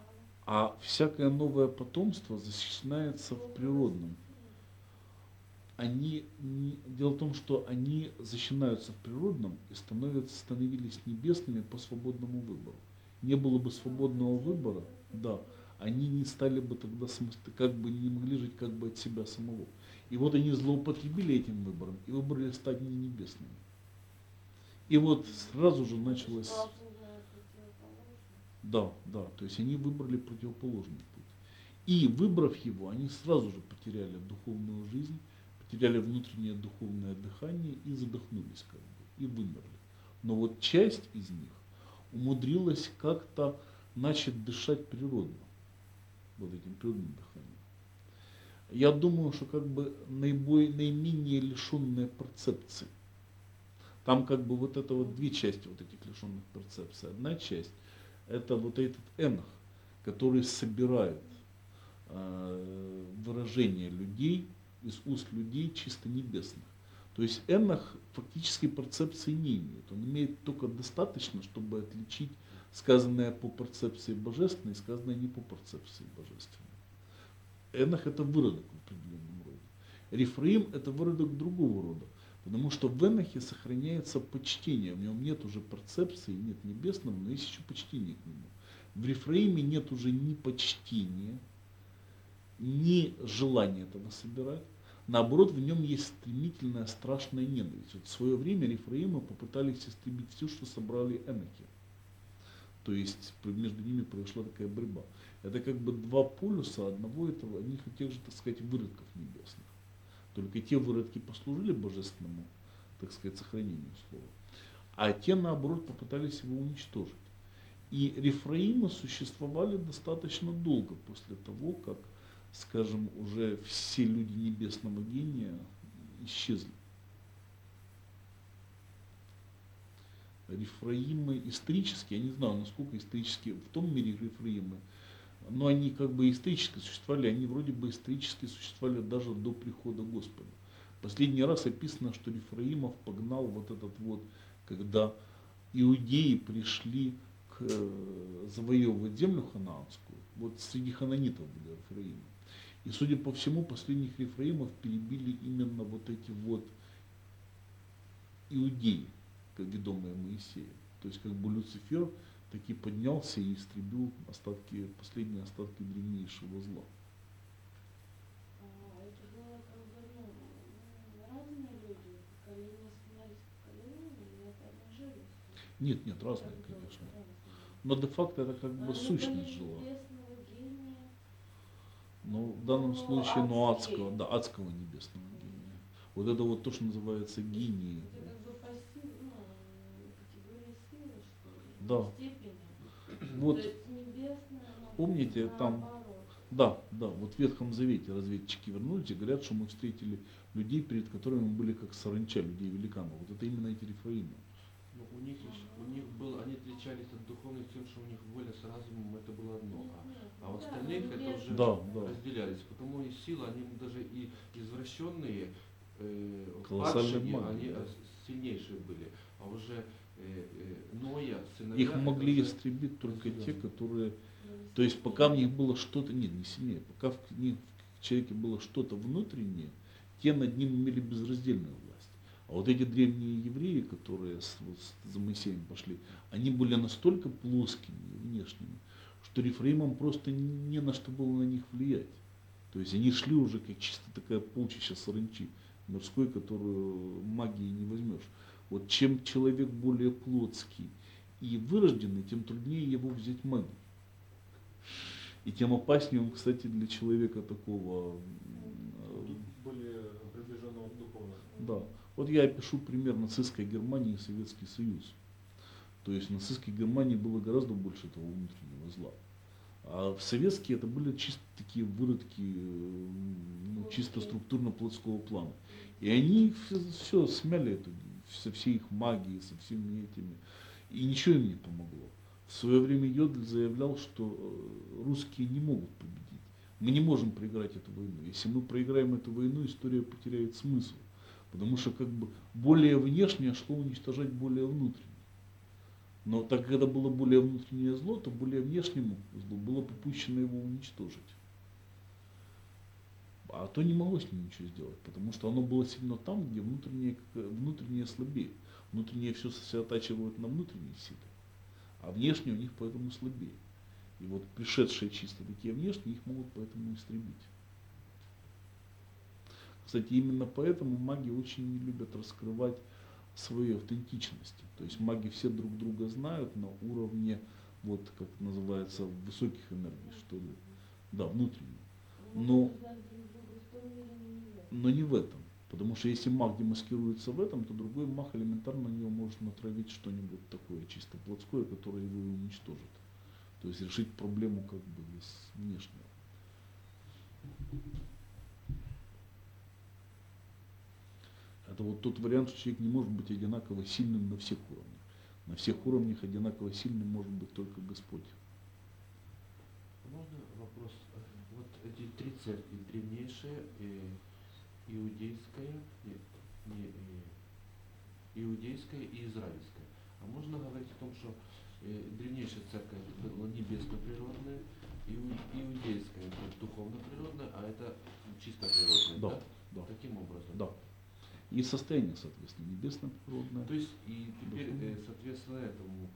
А всякое новое потомство зачисляется в природном. дело в том, что они начинаются в природном и становились небесными по свободному выбору. Не было бы свободного выбора, да, они не стали бы тогда как бы не могли жить как бы от себя самого. И вот они злоупотребили этим выбором и выбрали стать не небесными. И вот сразу же началось... Да, да, то есть они выбрали противоположный путь. И выбрав его, они сразу же потеряли духовную жизнь, потеряли внутреннее духовное дыхание и задохнулись как бы, и вымерли. Но вот часть из них умудрилась как-то начать дышать природно, вот этим природным дыханием. Я думаю, что как бы наименее лишенная перцепции. Там как бы вот это вот две части вот этих лишенных перцепций. Одна часть это вот этот энах, который собирает выражения людей из уст людей чисто небесных. То есть энах фактически перцепции не имеет. Он имеет только достаточно, чтобы отличить сказанное по перцепции божественной и сказанное не по перцепции божественной. Энах это выродок в определенном роде. Рифраим это выродок другого рода. Потому что в энахе сохраняется почтение. В нем нет уже перцепции, нет небесного, но есть еще почтение к нему. В Рифраиме нет уже ни почтения, ни желания этого собирать. Наоборот, в нем есть стремительная, страшная ненависть. Вот в свое время Рифраимы попытались истребить все, что собрали энахи. То есть между ними произошла такая борьба. Это как бы два полюса одного этого, одних и тех же, так сказать, выродков небесных. Только те выродки послужили божественному, так сказать, сохранению слова. А те, наоборот, попытались его уничтожить. И рифраимы существовали достаточно долго после того, как, скажем, уже все люди небесного гения исчезли. Рифраимы исторически, я не знаю, насколько исторически в том мире рифраимы, но они как бы исторически существовали, они вроде бы исторически существовали даже до прихода Господа. Последний раз описано, что Рифраимов погнал вот этот вот, когда иудеи пришли завоевывать землю ханаанскую, вот среди хананитов были Рифраимы. И судя по всему, последних Рифраимов перебили именно вот эти вот иудеи, как ведомые Моисея. То есть как бы Люцифер таки поднялся и истребил последние остатки древнейшего зла. Это было как бы, разные люди, поколения сменялись поколениями, или это одна же? Нет, нет, разные, конечно. Но де-факто это как бы сущность жила. Но в данном случае, адского, да, адского небесного гения. Вот это вот то, что называется гений. Это как бы категория силы, что ли? Да. Степени. Вот, то есть небесное, помните, там, да, вот в Ветхом Завете разведчики вернулись и говорят, что мы встретили людей, перед которыми мы были как саранча, людей великанов. Вот это именно эти Рифраимы. Ну, у них было, они отличались от духовных тем, что у них воля с разумом это было одно, а у остальных это уже разделялись. Потому и силы, они даже и извращенные, падшие, они сильнейшие были, а уже Ноя, сыновья... Их могли истребить только те, которые... То есть пока в них было что-то, нет, не сильнее, пока в человеке было что-то внутреннее, те над ним имели безраздельную власть. А вот эти древние евреи, которые за Моисеем пошли, они были настолько плоскими внешними, что Рифраимам просто не на что было на них влиять. То есть они шли уже как чисто такая полчища саранчи мирской, которую магией не возьмешь. Вот чем человек более плотский и вырожденный, тем труднее его взять магией. И тем опаснее он, кстати, для человека такого... более приближенного к духовному. Да. Вот я опишу пример нацистской Германии и Советский Союз. То есть в нацистской Германии было гораздо больше этого внутреннего зла. А в советские это были чисто такие выродки, чисто структурно-плотского плана. И они все смяли это, со всей их магией, со всеми этими. И ничего им не помогло. В свое время Йодль заявлял, что русские не могут победить. Мы не можем проиграть эту войну. Если мы проиграем эту войну, история потеряет смысл. Потому что как бы более внешнее шло уничтожать более внутреннее. Но так как это было более внутреннее зло, то более внешнему злу было попущено его уничтожить. А то не могло с ним ничего сделать, потому что оно было сильно там, где внутреннее слабее. Внутреннее все сосредотачивают на внутренней силе, а внешние у них поэтому слабее. И вот пришедшие чисто такие внешние, их могут поэтому истребить. Кстати, именно поэтому маги очень не любят раскрывать свои автентичности. То есть маги все друг друга знают на уровне, вот как называется, высоких энергий, что ли. Да, внутренне. Но не в этом. Потому что если маг демаскируется в этом, то другой маг элементарно на него может натравить что-нибудь такое чисто плотское, которое его и уничтожит. То есть решить проблему как бы из внешнего. Это вот тот вариант, что человек не может быть одинаково сильным на всех уровнях. На всех уровнях одинаково сильным может быть только Господь. Можно вопрос? Вот эти три церкви, древнейшая, иудейская, иудейская и израильская. А можно говорить о том, что древнейшая церковь была небесно-природная, иудейская это духовно-природная, а это чисто природная, да? Да. Таким образом. Да. И состояние, соответственно, небесно-природное. То есть, и теперь, соответственно, этому,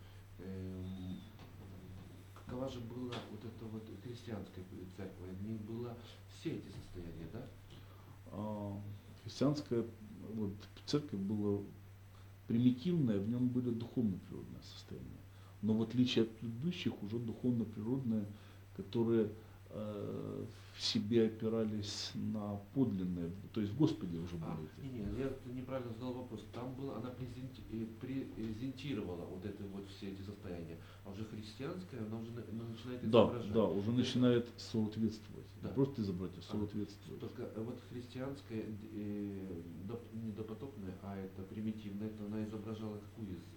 какова же была вот эта вот христианская церковь? В ней было все эти состояния, да? Христианская вот, церковь была примитивная, в нем были духовно-природные состояния. Но в отличие от предыдущих, уже духовно-природные, которые в себе опирались на подлинное, то есть в Господе уже были. Нет, я неправильно задал вопрос. Там было, она презентировала вот это вот все эти состояния. А уже христианская, она уже начинает изображать. Да, уже начинает соответствовать. Да. Не просто изображать, а соответствовать. Только вот христианская, не допотопная, а это примитивная, это она изображала какую из...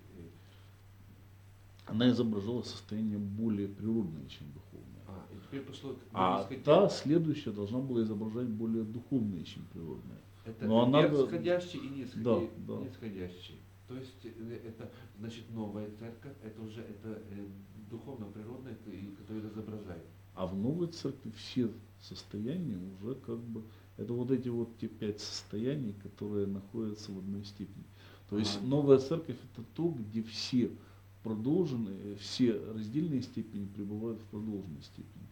Она изображала состояние более природное, чем духовное. И теперь пошло... та следующая должна была изображать более духовное, чем природное. Это но она... нисходящий и нисходящий. Да. То есть это значит новая церковь, это уже это духовно-природное, которое изображает. А в новой церкви все состояния уже как бы, это вот эти вот те 5 состояний, которые находятся в одной степени. То есть новая церковь это то, где все продолженные, все раздельные степени пребывают в продолженной степени.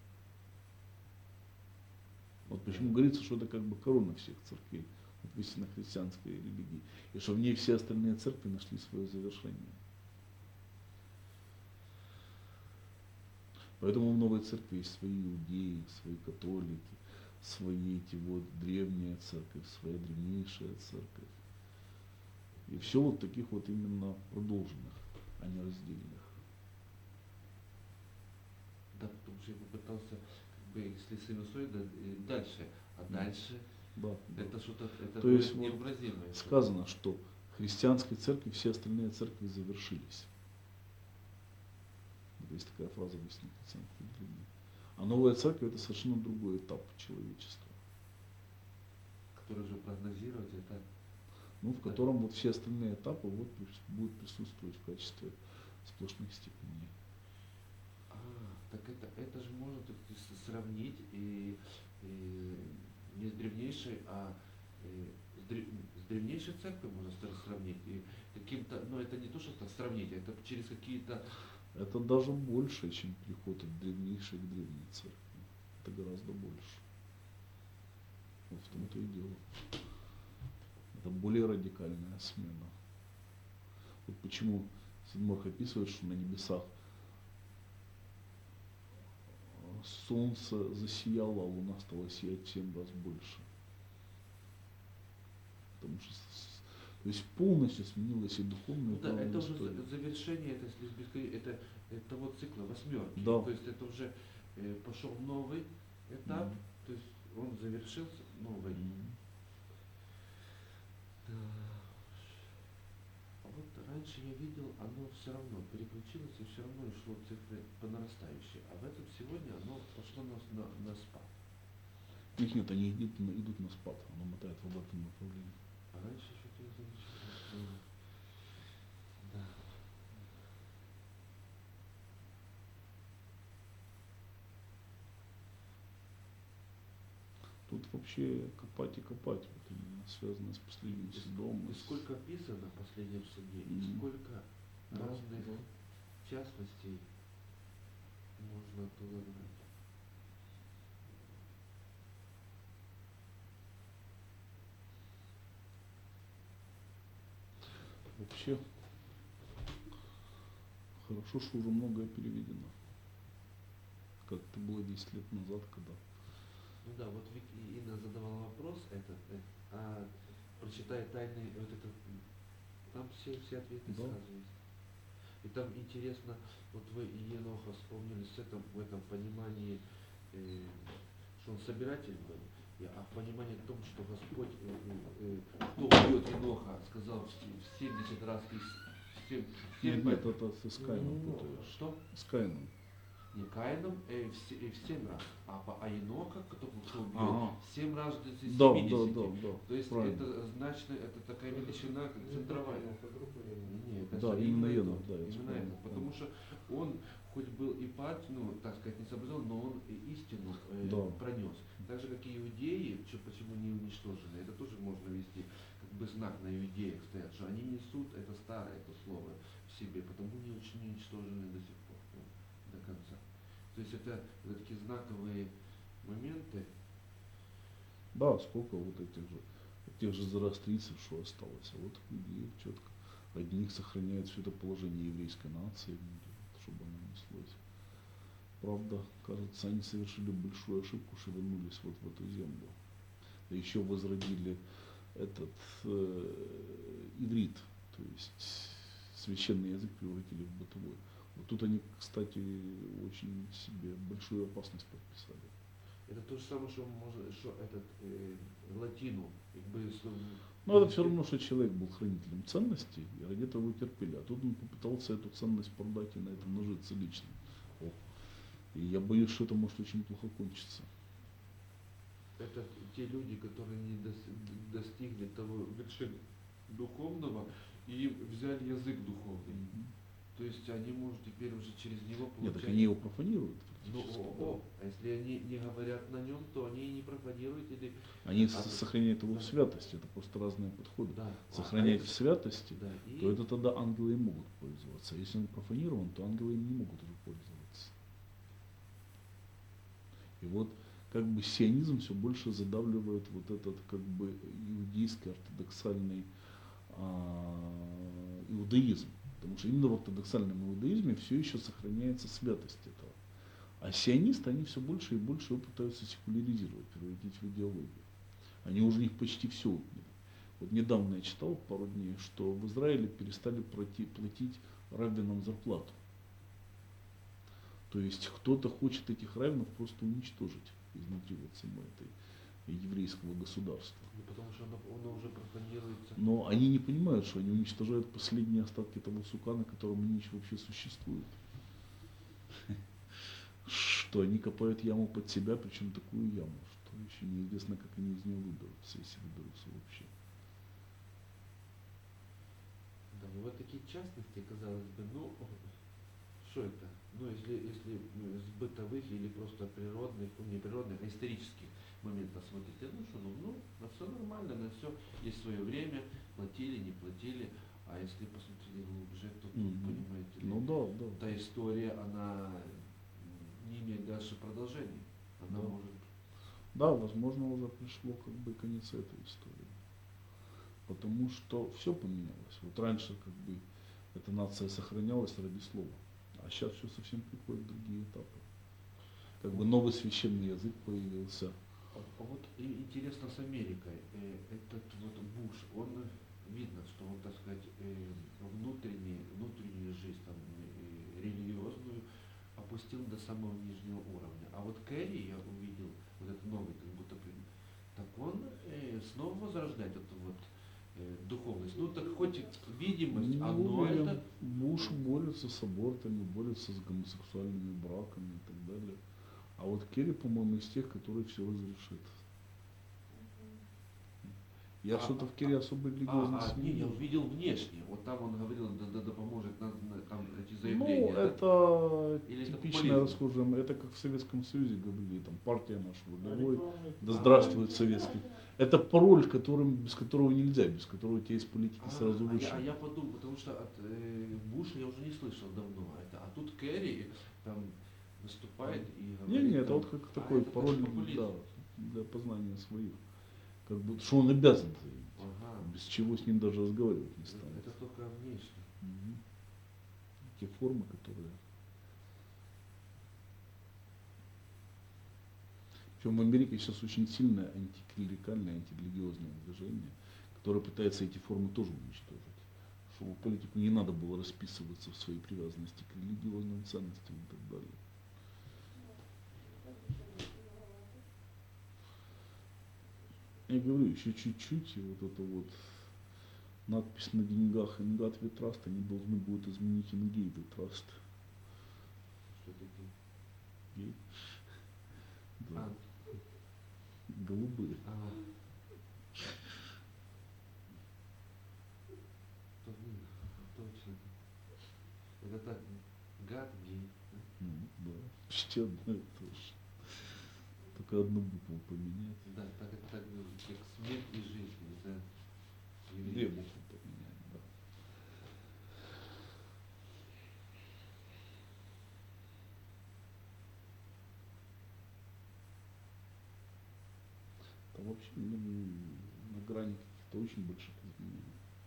Вот почему говорится, что это как бы корона всех церквей, вот в истинно христианской религии, и что в ней все остальные церкви нашли свое завершение. Поэтому в новой церкви есть свои иудеи, свои католики, свои эти вот древняя церковь, своя древнейшая церковь. И все вот таких вот именно продолженных, а не раздельных. Да, потому что я попытался, как бы, если синусоида, дальше, а дальше это что-то, это то есть невообразимое. Вот сказано, что в христианской церкви все остальные церкви завершились. Есть такая фраза в истинной христианской религии. А новая церковь это совершенно другой этап человечества. Который уже прогнозировать это. Ну, в котором вот все остальные этапы вот будут присутствовать в качестве сплошных степеней. Так это же можно сравнить и не с древнейшей, а с древнейшей церковью можно сравнить. И каким-то, но это не то, что так сравнить, это через какие-то... Это даже больше, чем приход от древнейшей к древней церкви. Это гораздо больше. Вот в том-то и дело. Это более радикальная смена. Вот почему Седьморх описывает, что на небесах солнце засияло, а луна стала сиять в 7 раз больше. Потому что то есть полностью сменилось и духовное, да, это уже завершение, это вот цикла восьмерки. Да. То есть это уже пошел новый этап, то есть он завершился новый. Да. А вот раньше я видел, оно все равно переключилось и все равно шло цифры по нарастающей. А в этом сегодня оно пошло на спад. Нет, они идут на спад, оно мотает в обратном направлении. А раньше еще ты замечал. Да. Тут вообще копать и копать, вот именно связано с последним судом. И сколько описано в последнем суде, и сколько разных частностей можно оттуда знать. Вообще, хорошо, что уже многое переведено. Как это было 10 лет назад, когда... Ну да, вот Инна задавала вопрос этот, а прочитай тайны, вот это, там все ответы Да. сразу есть. И там интересно, вот вы Еноха вспомнили в этом понимании, что он собиратель был, а в понимании в том, что Господь, кто убьет Еноха, сказал в 70 раз, Нет, это с Каином путаешь. Что? С Каином. Не Каином, в 7 раз, а Еноха, кто убил, в 7 раз до 70. Да. То есть правильно. это значит, это такая величина, как центровая. Нет, Да, именно Енох, да, я именно вспомнил. это. Потому что он хоть был и ну, так сказать, не соблюдал, но он и истину пронес. Так же, как и иудеи, почему не уничтожены, это тоже можно вести как бы знак на иудеях стоят, что они несут это старое, это слово в себе, потому не уничтожены до сих пор, до конца. То есть это такие знаковые моменты. Да, сколько вот тех же зороастрийцев, что осталось. А вот иудеев четко. Одних сохраняет все это положение еврейской нации, чтобы оно неслось. Правда, кажется, они совершили большую ошибку, что вернулись вот в эту землю. Да еще возродили этот иврит, то есть священный язык превратили в бытовой. Вот тут они, кстати, очень себе большую опасность подписали. Это то же самое, что этот латину, как бы. Но это все равно, что человек был хранителем ценностей, и ради этого его терпели. А тут он попытался эту ценность продать и на этом нажиться лично. И я боюсь, что это может очень плохо кончиться. Это те люди, которые не достигли того вершины духовного и взяли язык духовный. То есть они, может, теперь уже через него получать... Нет, так они его профанируют. А если они не говорят на нем, то они и не профанируют или... Они сохраняют его в святости, это просто разные подходы. Да. Сохранять в святости, да, то это тогда ангелы им могут пользоваться. А если он профанирован, то ангелы им не могут уже пользоваться. И вот как бы сионизм все больше задавливает вот этот как бы иудейский ортодоксальный иудаизм. Потому что именно в ортодоксальном иудаизме все еще сохраняется святость этого. А сионисты, они все больше и больше его пытаются секуляризировать, превратить в идеологию. Они уже у них почти все отняли. Вот недавно я читал пару дней, что в Израиле перестали платить раввинам зарплату. То есть кто-то хочет этих раввинов просто уничтожить изнутри вот самой этой еврейского государства. Ну, потому что оно уже профанируется. Но они не понимают, что они уничтожают последние остатки того сука, на котором они еще вообще существуют. Что они копают яму под себя, причем такую яму, что еще неизвестно, как они из нее выберутся, если выберутся вообще. Да, ну вот такие частности, казалось бы, ну, что это? Ну, если с бытовых или просто природных, не природных, а исторических моментов смотреть, на все нормально, на все есть свое время, платили, не платили, а если посмотреть глубже, то тут, понимаете ли, да. та история, она не имеет дальше продолжения. Она может... Да, возможно, уже пришло как бы конец этой истории. Потому что все поменялось. Вот раньше как бы эта нация сохранялась ради слова. А сейчас все совсем приходит в другие этапы. Как бы новый священный язык появился. А вот интересно с Америкой. Этот вот Буш, он видно, что он, так сказать, внутреннюю жизнь, там, религиозную опустил до самого нижнего уровня. А вот Керри, я увидел, вот этот новый, как будто, так он снова возрождает эту вот духовность. Ну так хоть видимость, но это... Буш борется с абортами, борется с гомосексуальными браками и так далее. А вот Керри, по-моему, из тех, которые все разрешит. Я что-то в Кире особой религиозности не, я вижу. увидел внешне. Вот там он говорил, да поможет там эти Ну, заявления. да? это Или это типичное популизм? расхожее, это как в Советском Союзе говорили, там партия наша А водовой, рекламный- да здравствует советский. Это пароль, без которого нельзя, без которого у тебя из политики сразу вышел. Я подумал, потому что от Буша я уже не слышал давно. А тут Керри там выступает и говорит. Не, это там, вот как такой это пароль, популизм. да, для познания своих. Как будто, что он обязан заявить, Ага. без чего с ним даже разговаривать не станет. Это только внешне. Мгм. Те формы, которые... Причем в Америке сейчас очень сильное антиклерикальное, антирелигиозное движение, которое пытается эти формы тоже уничтожить. Чтобы политику не надо было расписываться в своей привязанности к религиозным ценностям и так далее. Я говорю, еще чуть-чуть, и вот это вот надпись на деньгах «Ингат Ветраст», они должны будут изменить «Ингей Ветраст». Что такие? Гей. Да. А, Голубые. Точно. Это так, гад гей. Да. Почти одно и то же. Только одну букву поменять. Да, так это так, как смерть и жизнь. Это Две буквы поменять, да. Там вообще на грани каких-то очень больших изменений.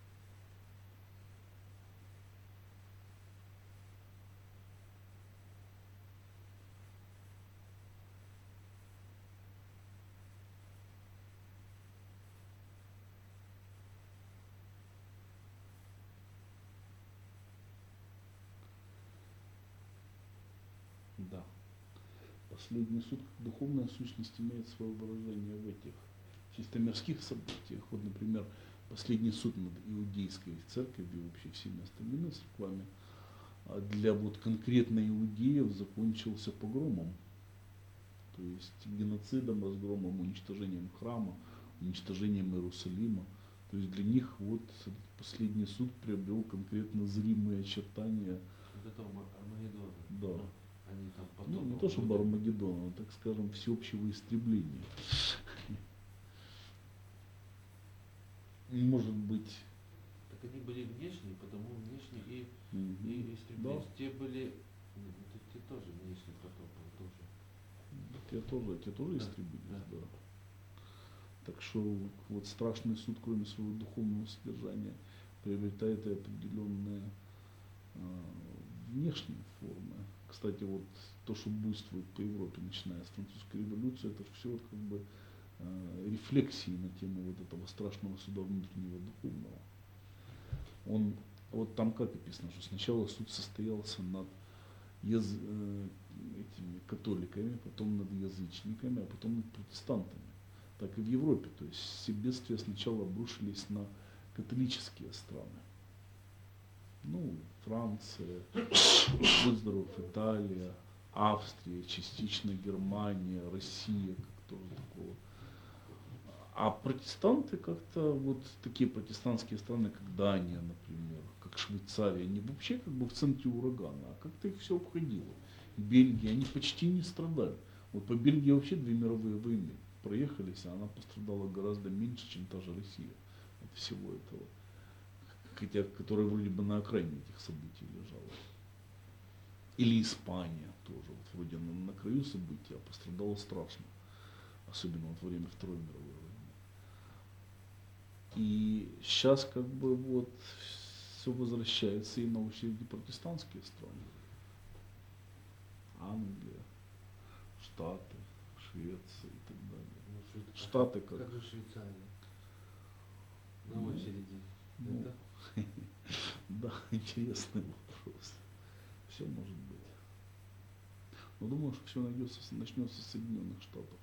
Да. Последний суд, как духовная сущность, имеет свое выражение в этих чисто мирских событиях. Вот, например, последний суд над иудейской церковью и вообще всеми остальными церквами для вот конкретно иудеев закончился погромом. То есть геноцидом, разгромом, уничтожением храма, уничтожением Иерусалима. То есть для них вот этот последний суд приобрел конкретно зримые очертания. Вот это Армагеддон. Да. Они там Ну, потом. не то чтобы Армагеддон, а, так скажем, всеобщего истребления. Может быть. Так они были внешние, потому внешне и Да. истреблялись. Те были, те тоже внешне потом тоже. Те тоже Да, истребились, да. да. Так что вот страшный суд, кроме своего духовного содержания, приобретает и определенные внешние формы. Кстати, вот то, что буйствует по Европе, начиная с французской революции, это все вот как бы рефлексии на тему вот этого страшного суда внутреннего духовного. Он, вот там как описано, что сначала суд состоялся над этими католиками, потом над язычниками, а потом над протестантами. Так и в Европе. То есть все бедствия сначала обрушились на католические страны. Ну, Франция, будь здоров, Италия, Австрия, частично Германия, Россия, как тоже такого. А протестанты как-то, вот такие протестантские страны, как Дания, например, как Швейцария, они вообще как бы в центре урагана, а как-то их все обходило. Бельгия, они почти не страдали. Вот по Бельгии вообще 2 мировые войны проехались, а она пострадала гораздо меньше, чем та же Россия от всего этого. Хотя, которая вроде бы на окраине этих событий лежала. Или Испания тоже, вот вроде на краю событий, а пострадала страшно. Особенно вот во время Второй мировой войны. И сейчас как бы вот все возвращается и на очереди протестантские страны. Англия, Штаты, Швеция и так далее. Штаты как? Как же Швейцария? На очереди. Ну, Это? да, интересный вопрос. Все может быть. Но думаю, что все начнется с Соединенных Штатов.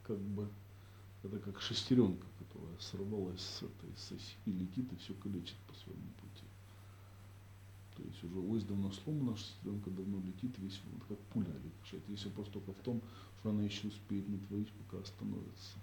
как бы, это как шестеренка, которая сорвалась с этой с оси и летит и все калечит по своему пути. То есть уже ось давно сломана, шестеренка давно летит, весь вот как пуля рикошет. Есть вопрос только в том, что она еще успеет натворить, пока остановится.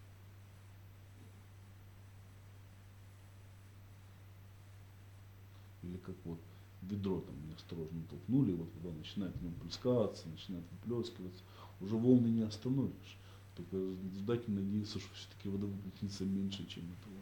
Или как вот ведро там неосторожно толкнули, вот когда начинает в нем плескаться, начинает выплескиваться, уже волны не остановишь. Только ждать и надеяться, что все-таки вода выплеснется меньше, чем этого.